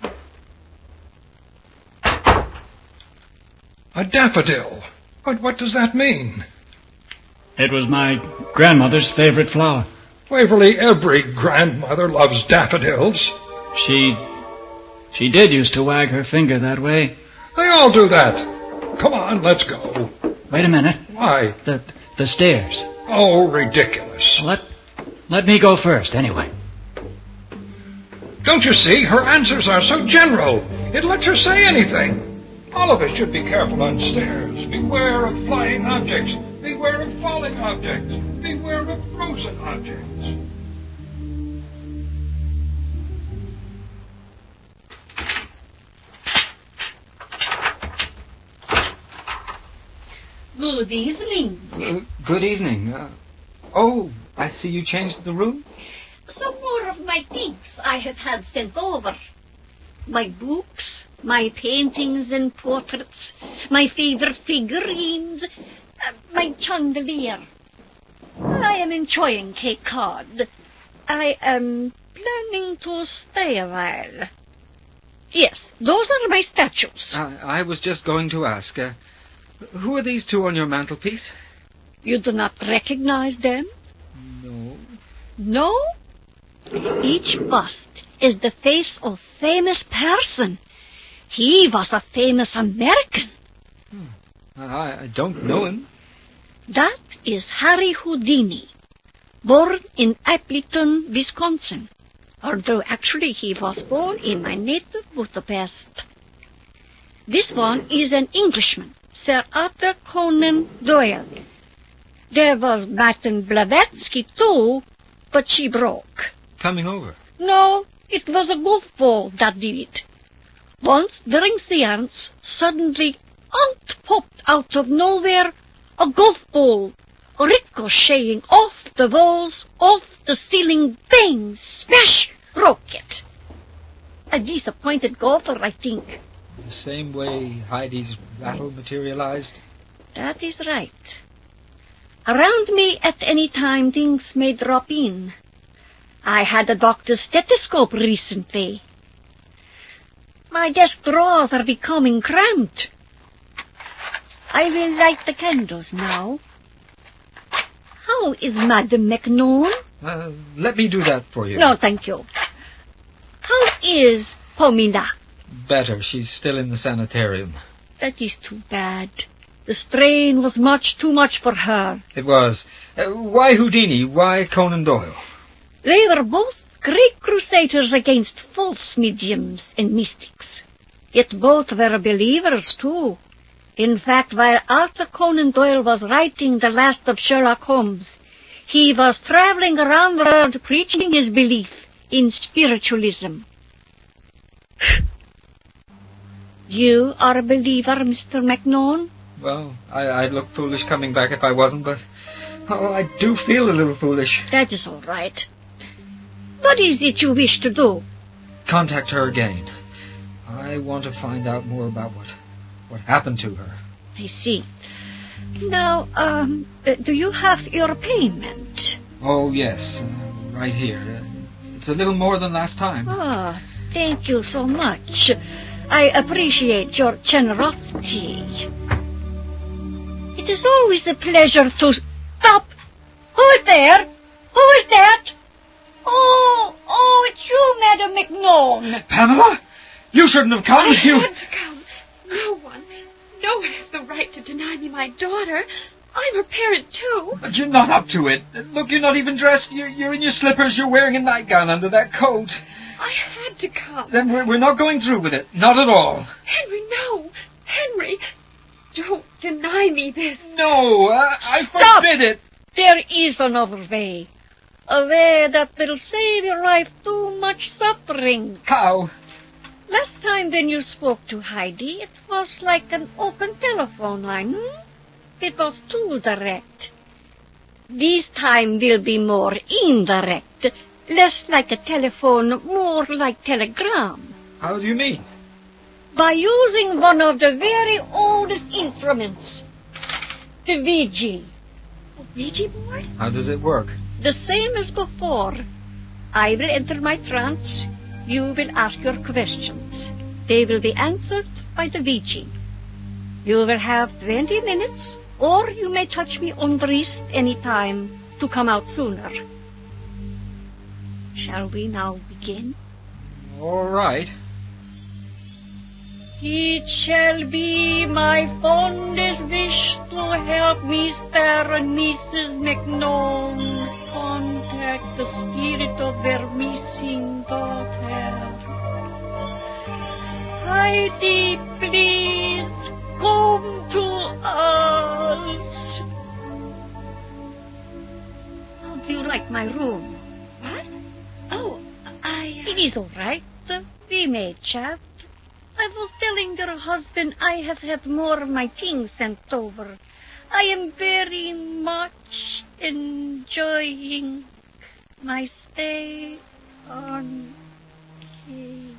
A daffodil. But what does that mean? It was my grandmother's favorite flower. Waverly, every grandmother loves daffodils. She... she did used to wag her finger that way. They all do that. Come on, let's go. Wait a minute. Why? The the stairs. Oh, ridiculous. Let, let me go first, anyway. Don't you see? Her answers are so general. It lets her say anything. All of us should be careful on stairs. Beware of flying objects. Beware of falling objects. Beware of frozen objects. Good evening. Uh, good evening. Uh, oh, I see you changed the room. Some more of my things I have had sent over. My books, my paintings and portraits, my favorite figurines, uh, my chandelier. I am enjoying Cape Cod. I am planning to stay a while. Yes, those are my statues. I, I was just going to ask, uh, who are these two on your mantelpiece? You do not recognize them? No. No? Each bust is the face of a famous person. He was a famous American. Hmm. I, I don't know him. That is Harry Houdini, born in Appleton, Wisconsin, although actually he was born in my native Budapest. This one is an Englishman, Sir Arthur Conan Doyle. There was Martin Blavatsky, too, but she broke. Coming over? No, it was a golf ball that did it. Once, during seance, suddenly, out popped out of nowhere a golf ball, ricocheting off the walls, off the ceiling, bang, smash, broke it. A disappointed golfer, I think. The same way Heidi's rattle materialized? That is right. Around me at any time things may drop in. I had a doctor's stethoscope recently. My desk drawers are becoming cramped. I will light the candles now. How is Madame Macnon? Uh, let me do that for you. No, thank you. How is Pomina? Better. She's still in the sanitarium. That is too bad. The strain was much too much for her. It was. Uh, why Houdini? Why Conan Doyle? They were both great crusaders against false mediums and mystics. Yet both were believers, too. In fact, while Arthur Conan Doyle was writing The Last of Sherlock Holmes, he was traveling around the world preaching his belief in spiritualism. You are a believer, Mister Macnon? Well, I, I'd look foolish coming back if I wasn't, but oh, I do feel a little foolish. That is all right. What is it you wish to do? Contact her again. I want to find out more about what, what happened to her. I see. Now, um, uh, do you have your payment? Oh, yes, uh, right here. Uh, it's a little more than last time. Ah, thank you so much. I appreciate your generosity. It is always a pleasure to... Stop! Who's there? Who is that? Oh, oh, it's you, Madame Macnon. Pamela? You shouldn't have come. I you... had to come. No one, no one has the right to deny me my daughter. I'm her parent, too. But you're not up to it. Look, you're not even dressed. You're, you're in your slippers. You're wearing a nightgown under that coat. I had to come. Then we're, we're not going through with it. Not at all. Henry, no. Henry, don't deny me this. No, uh, I Stop! forbid it. There is another way. A way that will save your life too much suffering. How? Last time when you spoke to Heidi, it was like an open telephone line. Hmm? It was too direct. This time will be more indirect. Less like a telephone, more like telegram. How do you mean? By using one of the very oldest instruments, the Ouija. A Ouija board? How does it work? The same as before. I will enter my trance. You will ask your questions. They will be answered by the Ouija. You will have twenty minutes, or you may touch me on the wrist any time to come out sooner. Shall we now begin? All right. It shall be my fondest wish to help Mister and Missus Macnon contact the spirit of their missing daughter. Heidi, please come to us. How do you like my room? What? Oh, I... It is all right. We may chat. I was telling your husband I have had more of my things sent over. I am very much enjoying my stay on Cape.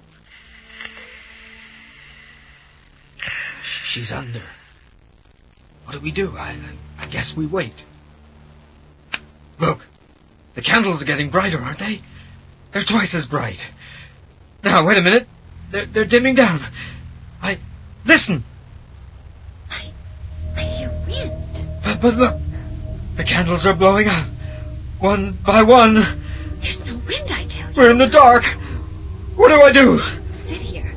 She's under. What do we do? I, I guess we wait. Look, the candles are getting brighter, aren't they? They're twice as bright. Now, wait a minute. They're, they're dimming down. I... Listen! I... I hear wind. But, but look. The candles are blowing out. One by one. There's no wind, I tell you. We're in the dark. What do I do? Sit here.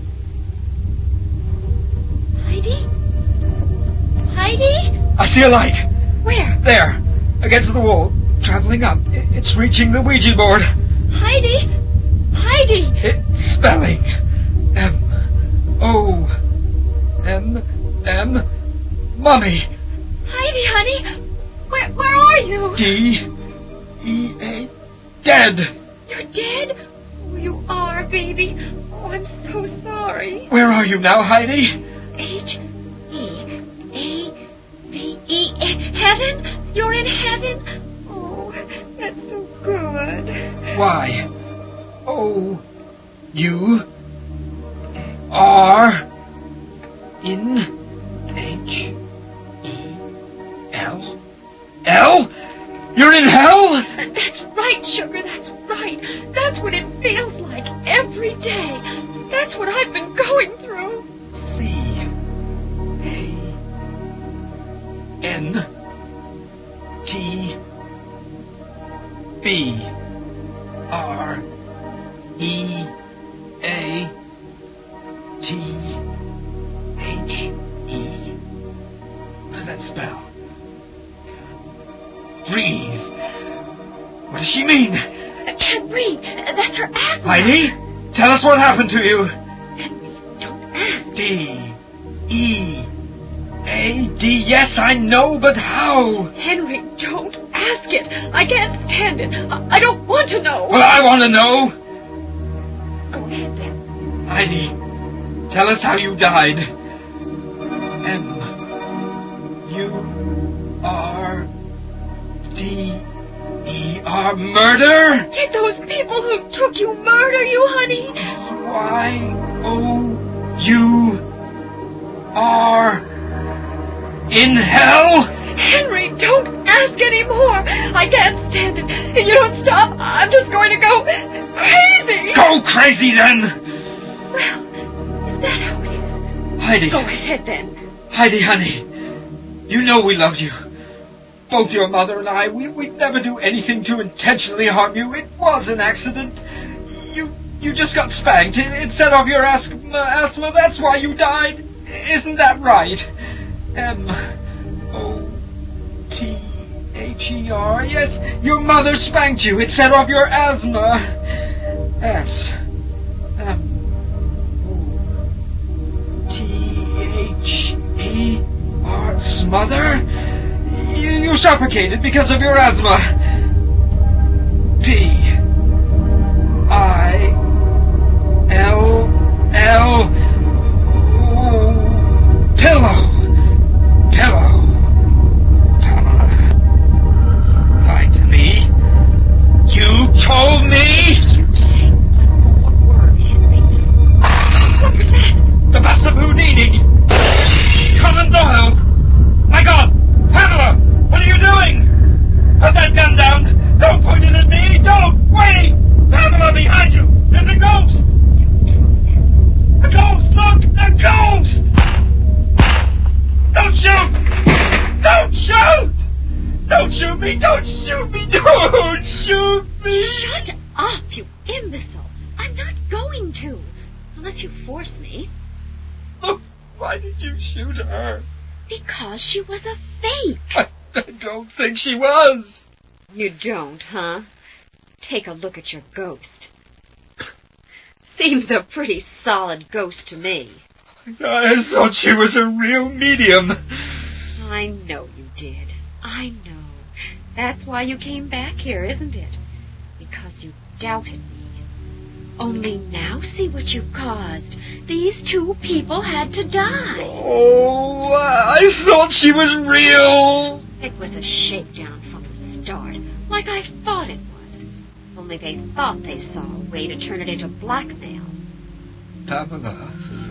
Heidi? Heidi? I see a light. Where? There. Against the wall. Traveling up. It's reaching the Ouija board. Heidi? Heidi! It's spelling. M O M M Mummy. Heidi, honey, where where are you? D E A Dead. You're dead? Oh, you are, baby. Oh, I'm so sorry. Where are you now, Heidi? H E A V E Heaven? You're in heaven? Oh, that's so good. Why? Oh, you are in H E L L? right, sugar. That's right. That's what it feels like every day. That's what I've been going through. C A N T B R E A T H E. What does that spell? Breathe. What does she mean? I can't breathe. That's her asthma. Heidi, tell us what happened to you. Henry, don't ask. D E A D. Yes, I know, but how? Henry, don't ask it. I can't stand it. I, I don't want to know. Well, I want to know. Go ahead, then. Heidi, tell us how you died. M U R D E R. Murder? Did those people who took you murder you, honey? Y O U R. In hell? Henry, don't ask anymore. I can't stand it. If you don't stop, I'm just going to go crazy. Go crazy, then. Well, is that how it is? Heidi. Go ahead, then. Heidi, honey. You know we love you. Both your mother and I, we, we'd never do anything to intentionally harm you. It was an accident. You you just got spanked. It, it set off your asthma, asthma. That's why you died. Isn't that right? M O T H E R. Yes, your mother spanked you. It set off your asthma. S M O T H E R. Smother? You, you suffocated because of your asthma. P I L L O. Pillow. Pillow. Pamela. Lied to me. You told me. You say one word, Henry. What was that? The bust of Houdini. Conan Doyle. My God. Pamela, what are you doing? Put that gun down. Don't point it at me. Don't. Wait. Pamela, behind you. There's a ghost. A ghost. Look. A ghost. Don't shoot. Don't shoot. Don't shoot me. Don't shoot me. Don't shoot me. Shut up, you imbecile. I'm not going to. Unless you force me. Look, why did you shoot her? Because she was a fake. I, I don't think she was. You don't, huh? Take a look at your ghost. Seems a pretty solid ghost to me. I thought she was a real medium. I know you did. I know. That's why you came back here, isn't it? Because you doubted me. Only now see what you've caused. These two people had to die. Oh, I thought she was real. It was a shakedown from the start, like I thought it was. Only they thought they saw a way to turn it into blackmail. Pamela,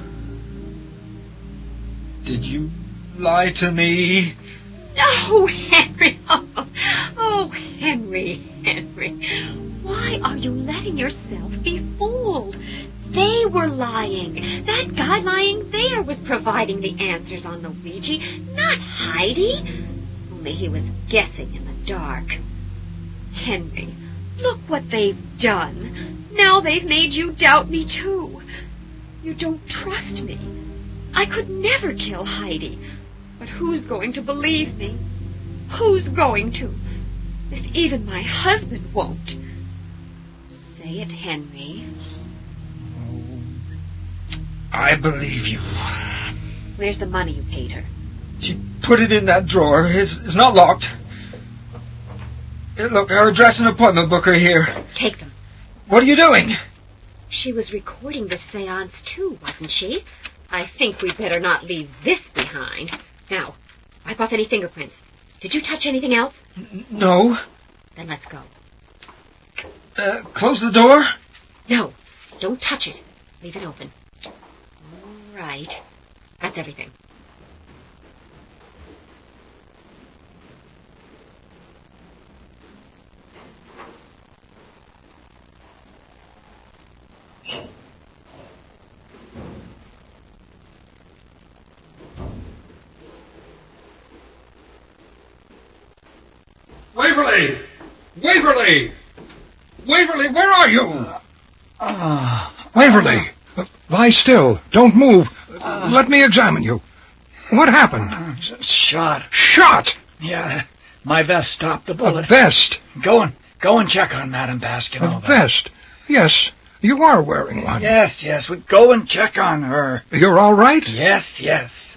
did you lie to me? No, Henry. Oh, oh, Henry, Henry. Why are you letting yourself be fooled? They were lying. That guy lying there was providing the answers on the Ouija, not Heidi. Only he was guessing in the dark. Henry, look what they've done. Now they've made you doubt me, too. You don't trust me. I could never kill Heidi. But who's going to believe me? Who's going to? If even my husband won't. Say it, Henry. I believe you. Where's the money you paid her? She put it in that drawer. It's, it's not locked. Here, look, her address and appointment book are here. Take them. What are you doing? She was recording the seance, too, wasn't she? I think we'd better not leave this behind. Now, wipe off any fingerprints. Did you touch anything else? N- no. Then let's go. Uh, close the door? No, don't touch it. Leave it open. All right. That's everything. Waverly! Waverly! Waverly, where are you? Uh, Waverly, uh, lie still. Don't move. Uh, Let me examine you. What happened? Uh, shot. Shot! Yeah, my vest stopped the bullet. A vest? Go and, go and check on Madame Paskinova. A vest? Yes, you are wearing one. Yes, yes, we go and check on her. You're all right? Yes, yes.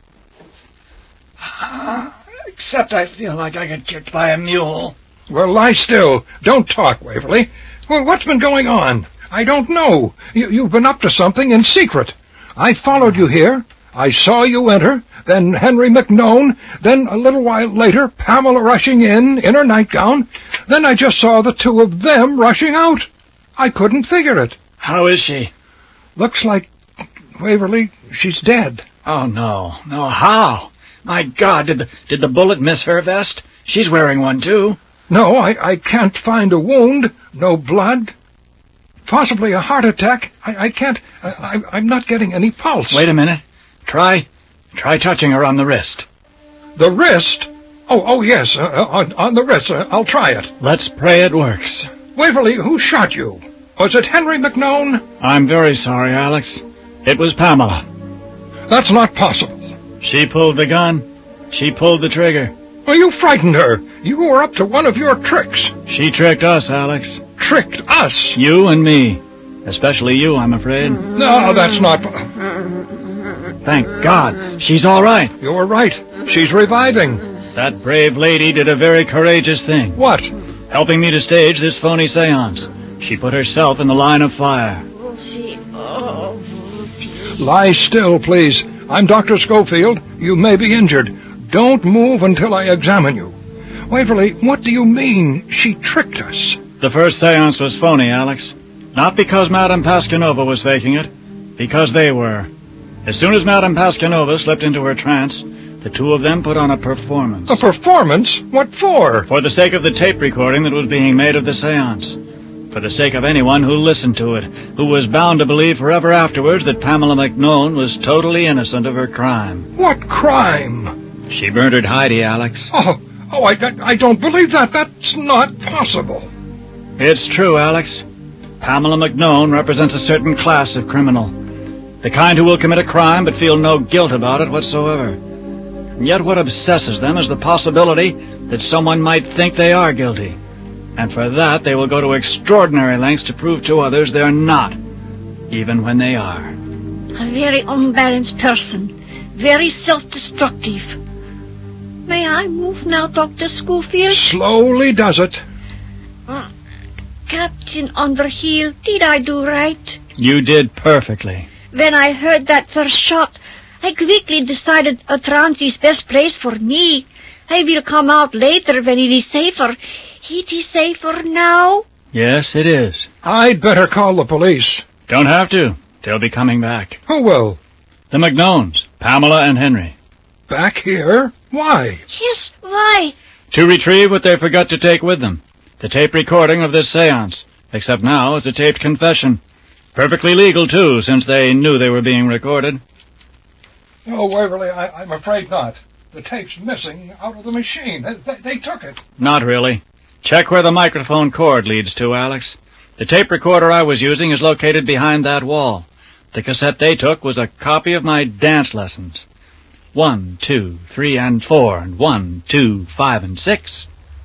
Uh, except I feel like I got kicked by a mule. Well, lie still. Don't talk, Waverly. Well, what's been going on? I don't know. You, you've been up to something in secret. I followed you here. I saw you enter, then Henry McNone, then a little while later Pamela rushing in, in her nightgown. Then I just saw the two of them rushing out. I couldn't figure it. How is she? Looks like, Waverly, she's dead. Oh, no. No, how? My God, did the, did the bullet miss her vest? She's wearing one, too. No, I, I can't find a wound, no blood. Possibly a heart attack. I, I can't, I, I, I'm not getting any pulse. Wait a minute. Try, try touching her on the wrist. The wrist? Oh, oh yes, uh, on, on the wrist. Uh, I'll try it. Let's pray it works. Waverly, who shot you? Was it Henry McNone? I'm very sorry, Alex. It was Pamela. That's not possible. She pulled the gun. She pulled the trigger. Well, you frightened her. You were up to one of your tricks. She tricked us, Alex. Tricked us? You and me. Especially you, I'm afraid. No, that's not... Thank God. She's all right. You were right. She's reviving. That brave lady did a very courageous thing. What? Helping me to stage this phony seance. She put herself in the line of fire. Lie still, please. I'm Doctor Schofield. You may be injured. Don't move until I examine you. Waverly, what do you mean she tricked us? The first seance was phony, Alex. Not because Madame Paskinova was faking it. Because they were. As soon as Madame Paskinova slipped into her trance, the two of them put on a performance. A performance? What for? For the sake of the tape recording that was being made of the seance. For the sake of anyone who listened to it, who was bound to believe forever afterwards that Pamela McNone was totally innocent of her crime. What crime? She murdered Heidi, Alex. Oh, oh, I, I don't believe that. That's not possible. It's true, Alex. Pamela McNone represents a certain class of criminal. The kind who will commit a crime but feel no guilt about it whatsoever. And yet what obsesses them is the possibility that someone might think they are guilty. And for that they will go to extraordinary lengths to prove to others they're not, even when they are. A very unbalanced person. Very self-destructive. May I move now, Doctor Schofield? Slowly does it. Uh, Captain Underhill, did I do right? You did perfectly. When I heard that first shot, I quickly decided a trance is best place for me. I will come out later when it is safer. It is safer now? Yes, it is. I'd better call the police. Don't have to. They'll be coming back. Who will? The McNones, Pamela and Henry. Back here? Why? Yes, why? To retrieve what they forgot to take with them. The tape recording of this seance. Except now it's a taped confession. Perfectly legal, too, since they knew they were being recorded. Oh, Waverly, I, I'm afraid not. The tape's missing out of the machine. They, they, they took it. Not really. Check where the microphone cord leads to, Alex. The tape recorder I was using is located behind that wall. The cassette they took was a copy of my dance lessons. One, two, three, and four, and one, two, five, and six.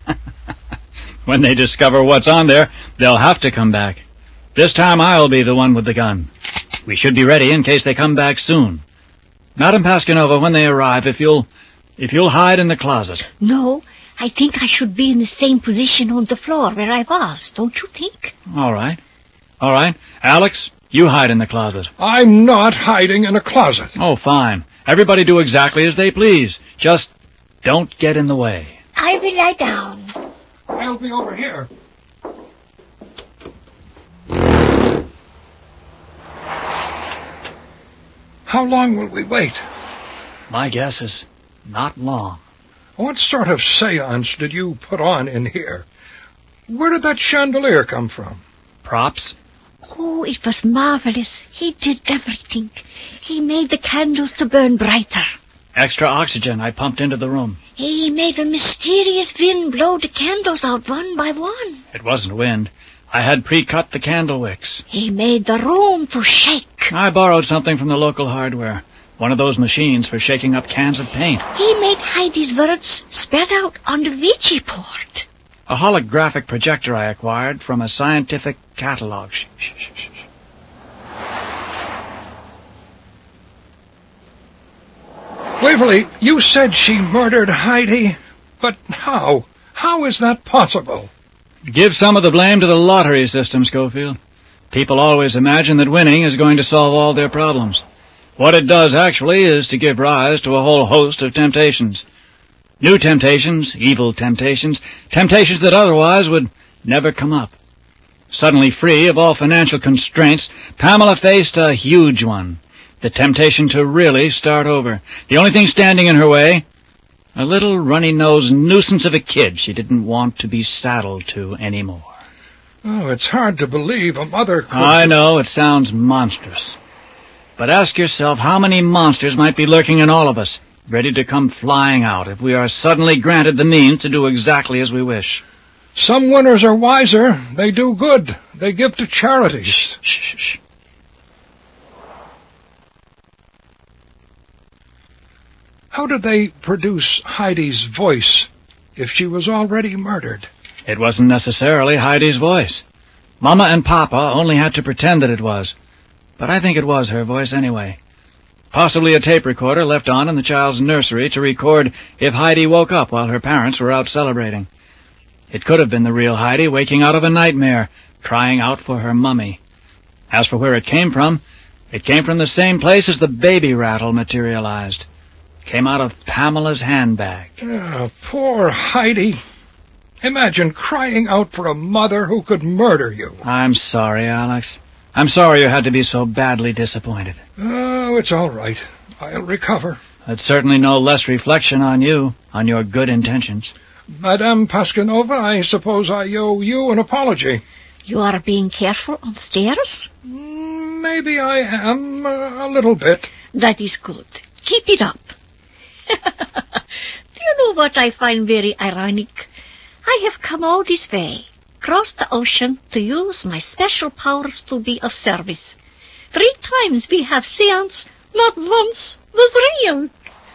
When they discover what's on there, they'll have to come back. This time I'll be the one with the gun. We should be ready in case they come back soon. Madame Paskinova, when they arrive, if you'll, if you'll hide in the closet. No, I think I should be in the same position on the floor where I was, don't you think? All right. All right. Alex, you hide in the closet. I'm not hiding in a closet. Oh, fine. Everybody do exactly as they please. Just don't get in the way. I will lie down. I'll be over here. How long will we wait? My guess is not long. What sort of seance did you put on in here? Where did that chandelier come from? Props? Oh, it was marvelous. He did everything. He made the candles to burn brighter. Extra oxygen I pumped into the room. He made a mysterious wind blow the candles out one by one. It wasn't wind. I had pre-cut the candle wicks. He made the room to shake. I borrowed something from the local hardware. One of those machines for shaking up cans of paint. He made Heidi's words spelled out on the Ouija board. A holographic projector I acquired from a scientific catalog. Shh, shh, shh, shh. Waverly, you said she murdered Heidi, but how? How is that possible? Give some of the blame to the lottery system, Schofield. People always imagine that winning is going to solve all their problems. What it does, actually, is to give rise to a whole host of temptations. New temptations, evil temptations, temptations that otherwise would never come up. Suddenly free of all financial constraints, Pamela faced a huge one. The temptation to really start over. The only thing standing in her way, a little runny-nosed nuisance of a kid she didn't want to be saddled to anymore. Oh, it's hard to believe a mother could... I know, it sounds monstrous. But ask yourself how many monsters might be lurking in all of us, ready to come flying out if we are suddenly granted the means to do exactly as we wish. Some winners are wiser. They do good. They give to charities. Shh, shh, shh. How did they produce Heidi's voice if she was already murdered? It wasn't necessarily Heidi's voice. Mama and Papa only had to pretend that it was. But I think it was her voice anyway. Possibly a tape recorder left on in the child's nursery to record if Heidi woke up while her parents were out celebrating. It could have been the real Heidi waking out of a nightmare, crying out for her mummy. As for where it came from, it came from the same place as the baby rattle materialized. It came out of Pamela's handbag. Oh, poor Heidi. Imagine crying out for a mother who could murder you. I'm sorry, Alex. I'm sorry you had to be so badly disappointed. Oh, it's all right. I'll recover. That's certainly no less reflection on you, on your good intentions. Madame Paskanova, I suppose I owe you an apology. You are being careful on stairs? Mm, maybe I am, uh, a little bit. That is good. Keep it up. Do you know what I find very ironic? I have come all this way, across the ocean, to use my special powers to be of service. Three times we have seance, not once was real.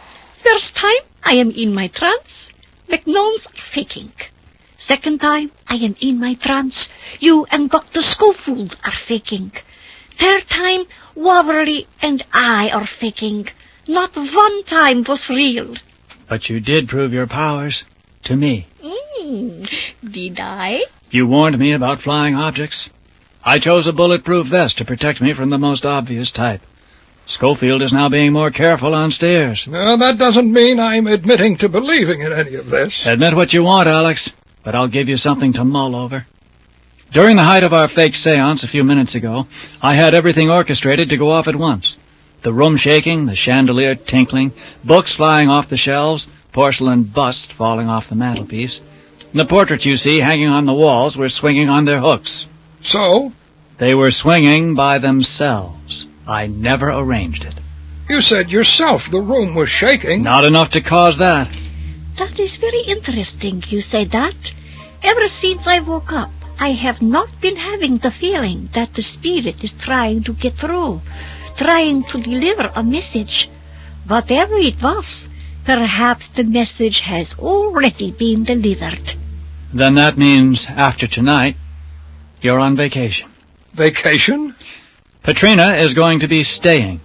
First time, I am in my trance. McNones are faking. Second time, I am in my trance. You and Doctor Schofield are faking. Third time, Waverly and I are faking. Not one time was real. But you did prove your powers to me. Mm, did I? You warned me about flying objects. I chose a bulletproof vest to protect me from the most obvious type. Schofield is now being more careful on stairs. Now, that doesn't mean I'm admitting to believing in any of this. Admit what you want, Alex, but I'll give you something to mull over. During the height of our fake seance a few minutes ago, I had everything orchestrated to go off at once. The room shaking, the chandelier tinkling, books flying off the shelves, porcelain bust falling off the mantelpiece. The portraits you see hanging on the walls were swinging on their hooks. So? They were swinging by themselves. I never arranged it. You said yourself the room was shaking. Not enough to cause that. That is very interesting you say that. Ever since I woke up, I have not been having the feeling that the spirit is trying to get through, trying to deliver a message. Whatever it was, perhaps the message has already been delivered. Then that means after tonight, you're on vacation. Vacation? Petrina is going to be staying.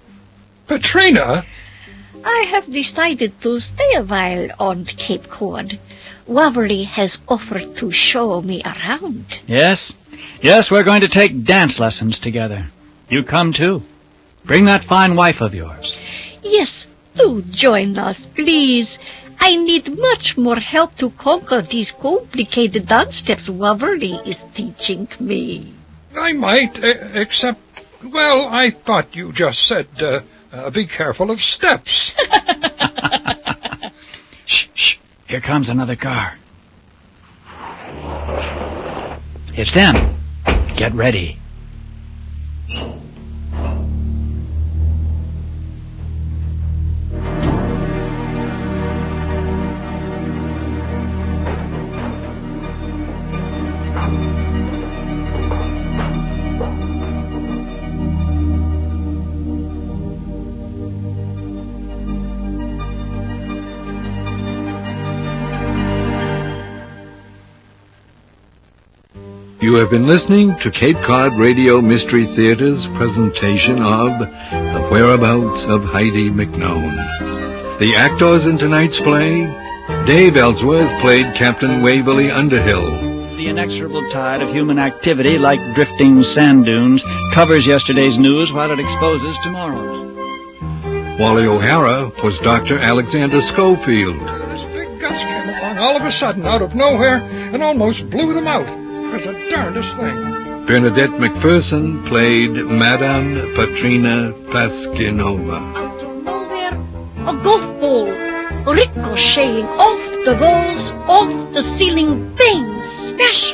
Petrina? I have decided to stay a while on Cape Cod. Waverly has offered to show me around. Yes? Yes, we're going to take dance lessons together. You come too. Bring that fine wife of yours. Yes, do join us, please. I need much more help to conquer these complicated dance steps Waverly is teaching me. I might, uh, except, well, I thought you just said, uh, uh, be careful of steps. Shh, shh. Here comes another car. It's them. Get ready. You have been listening to Cape Cod Radio Mystery Theater's presentation of The Whereabouts of Heidi McNone. The actors in tonight's play: Dave Ellsworth played Captain Waverly Underhill. The inexorable tide of human activity, like drifting sand dunes, covers yesterday's news while it exposes tomorrow's. Wally O'Hara was Doctor Alexander Schofield. This big gust came along all of a sudden out of nowhere and almost blew them out. It's the darndest thing. Bernadette McPherson played Madame Patrina Paskinova. Out of nowhere, a golf ball, ricocheting off the walls, off the ceiling, bang, smash,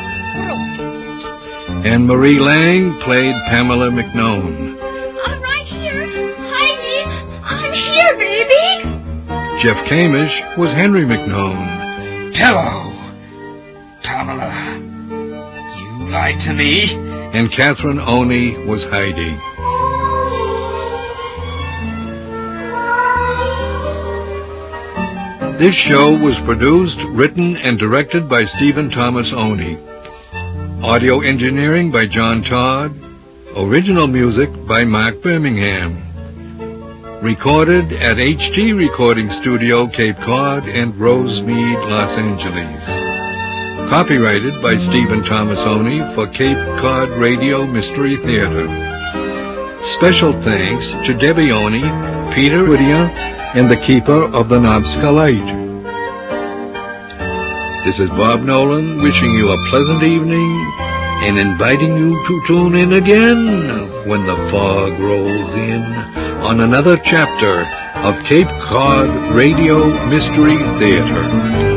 broke. And Marie Lang played Pamela McNone. I'm right here. Heidi, I'm here, baby. Jeff Kamish was Henry McNone. Hello, Pamela. You lied to me. And Catherine Oney was Heidi. This show was produced, written, and directed by Stephen Thomas Oney. Audio engineering by John Todd. Original music by Mark Birmingham. Recorded at H T Recording Studio, Cape Cod, and Rosemead, Los Angeles. Copyrighted by Stephen Thomas Oney for Cape Cod Radio Mystery Theater. Special thanks to Debbie Oney, Peter Whittier, and the keeper of the Nobska Light. This is Bob Nolan wishing you a pleasant evening and inviting you to tune in again when the fog rolls in on another chapter of Cape Cod Radio Mystery Theater.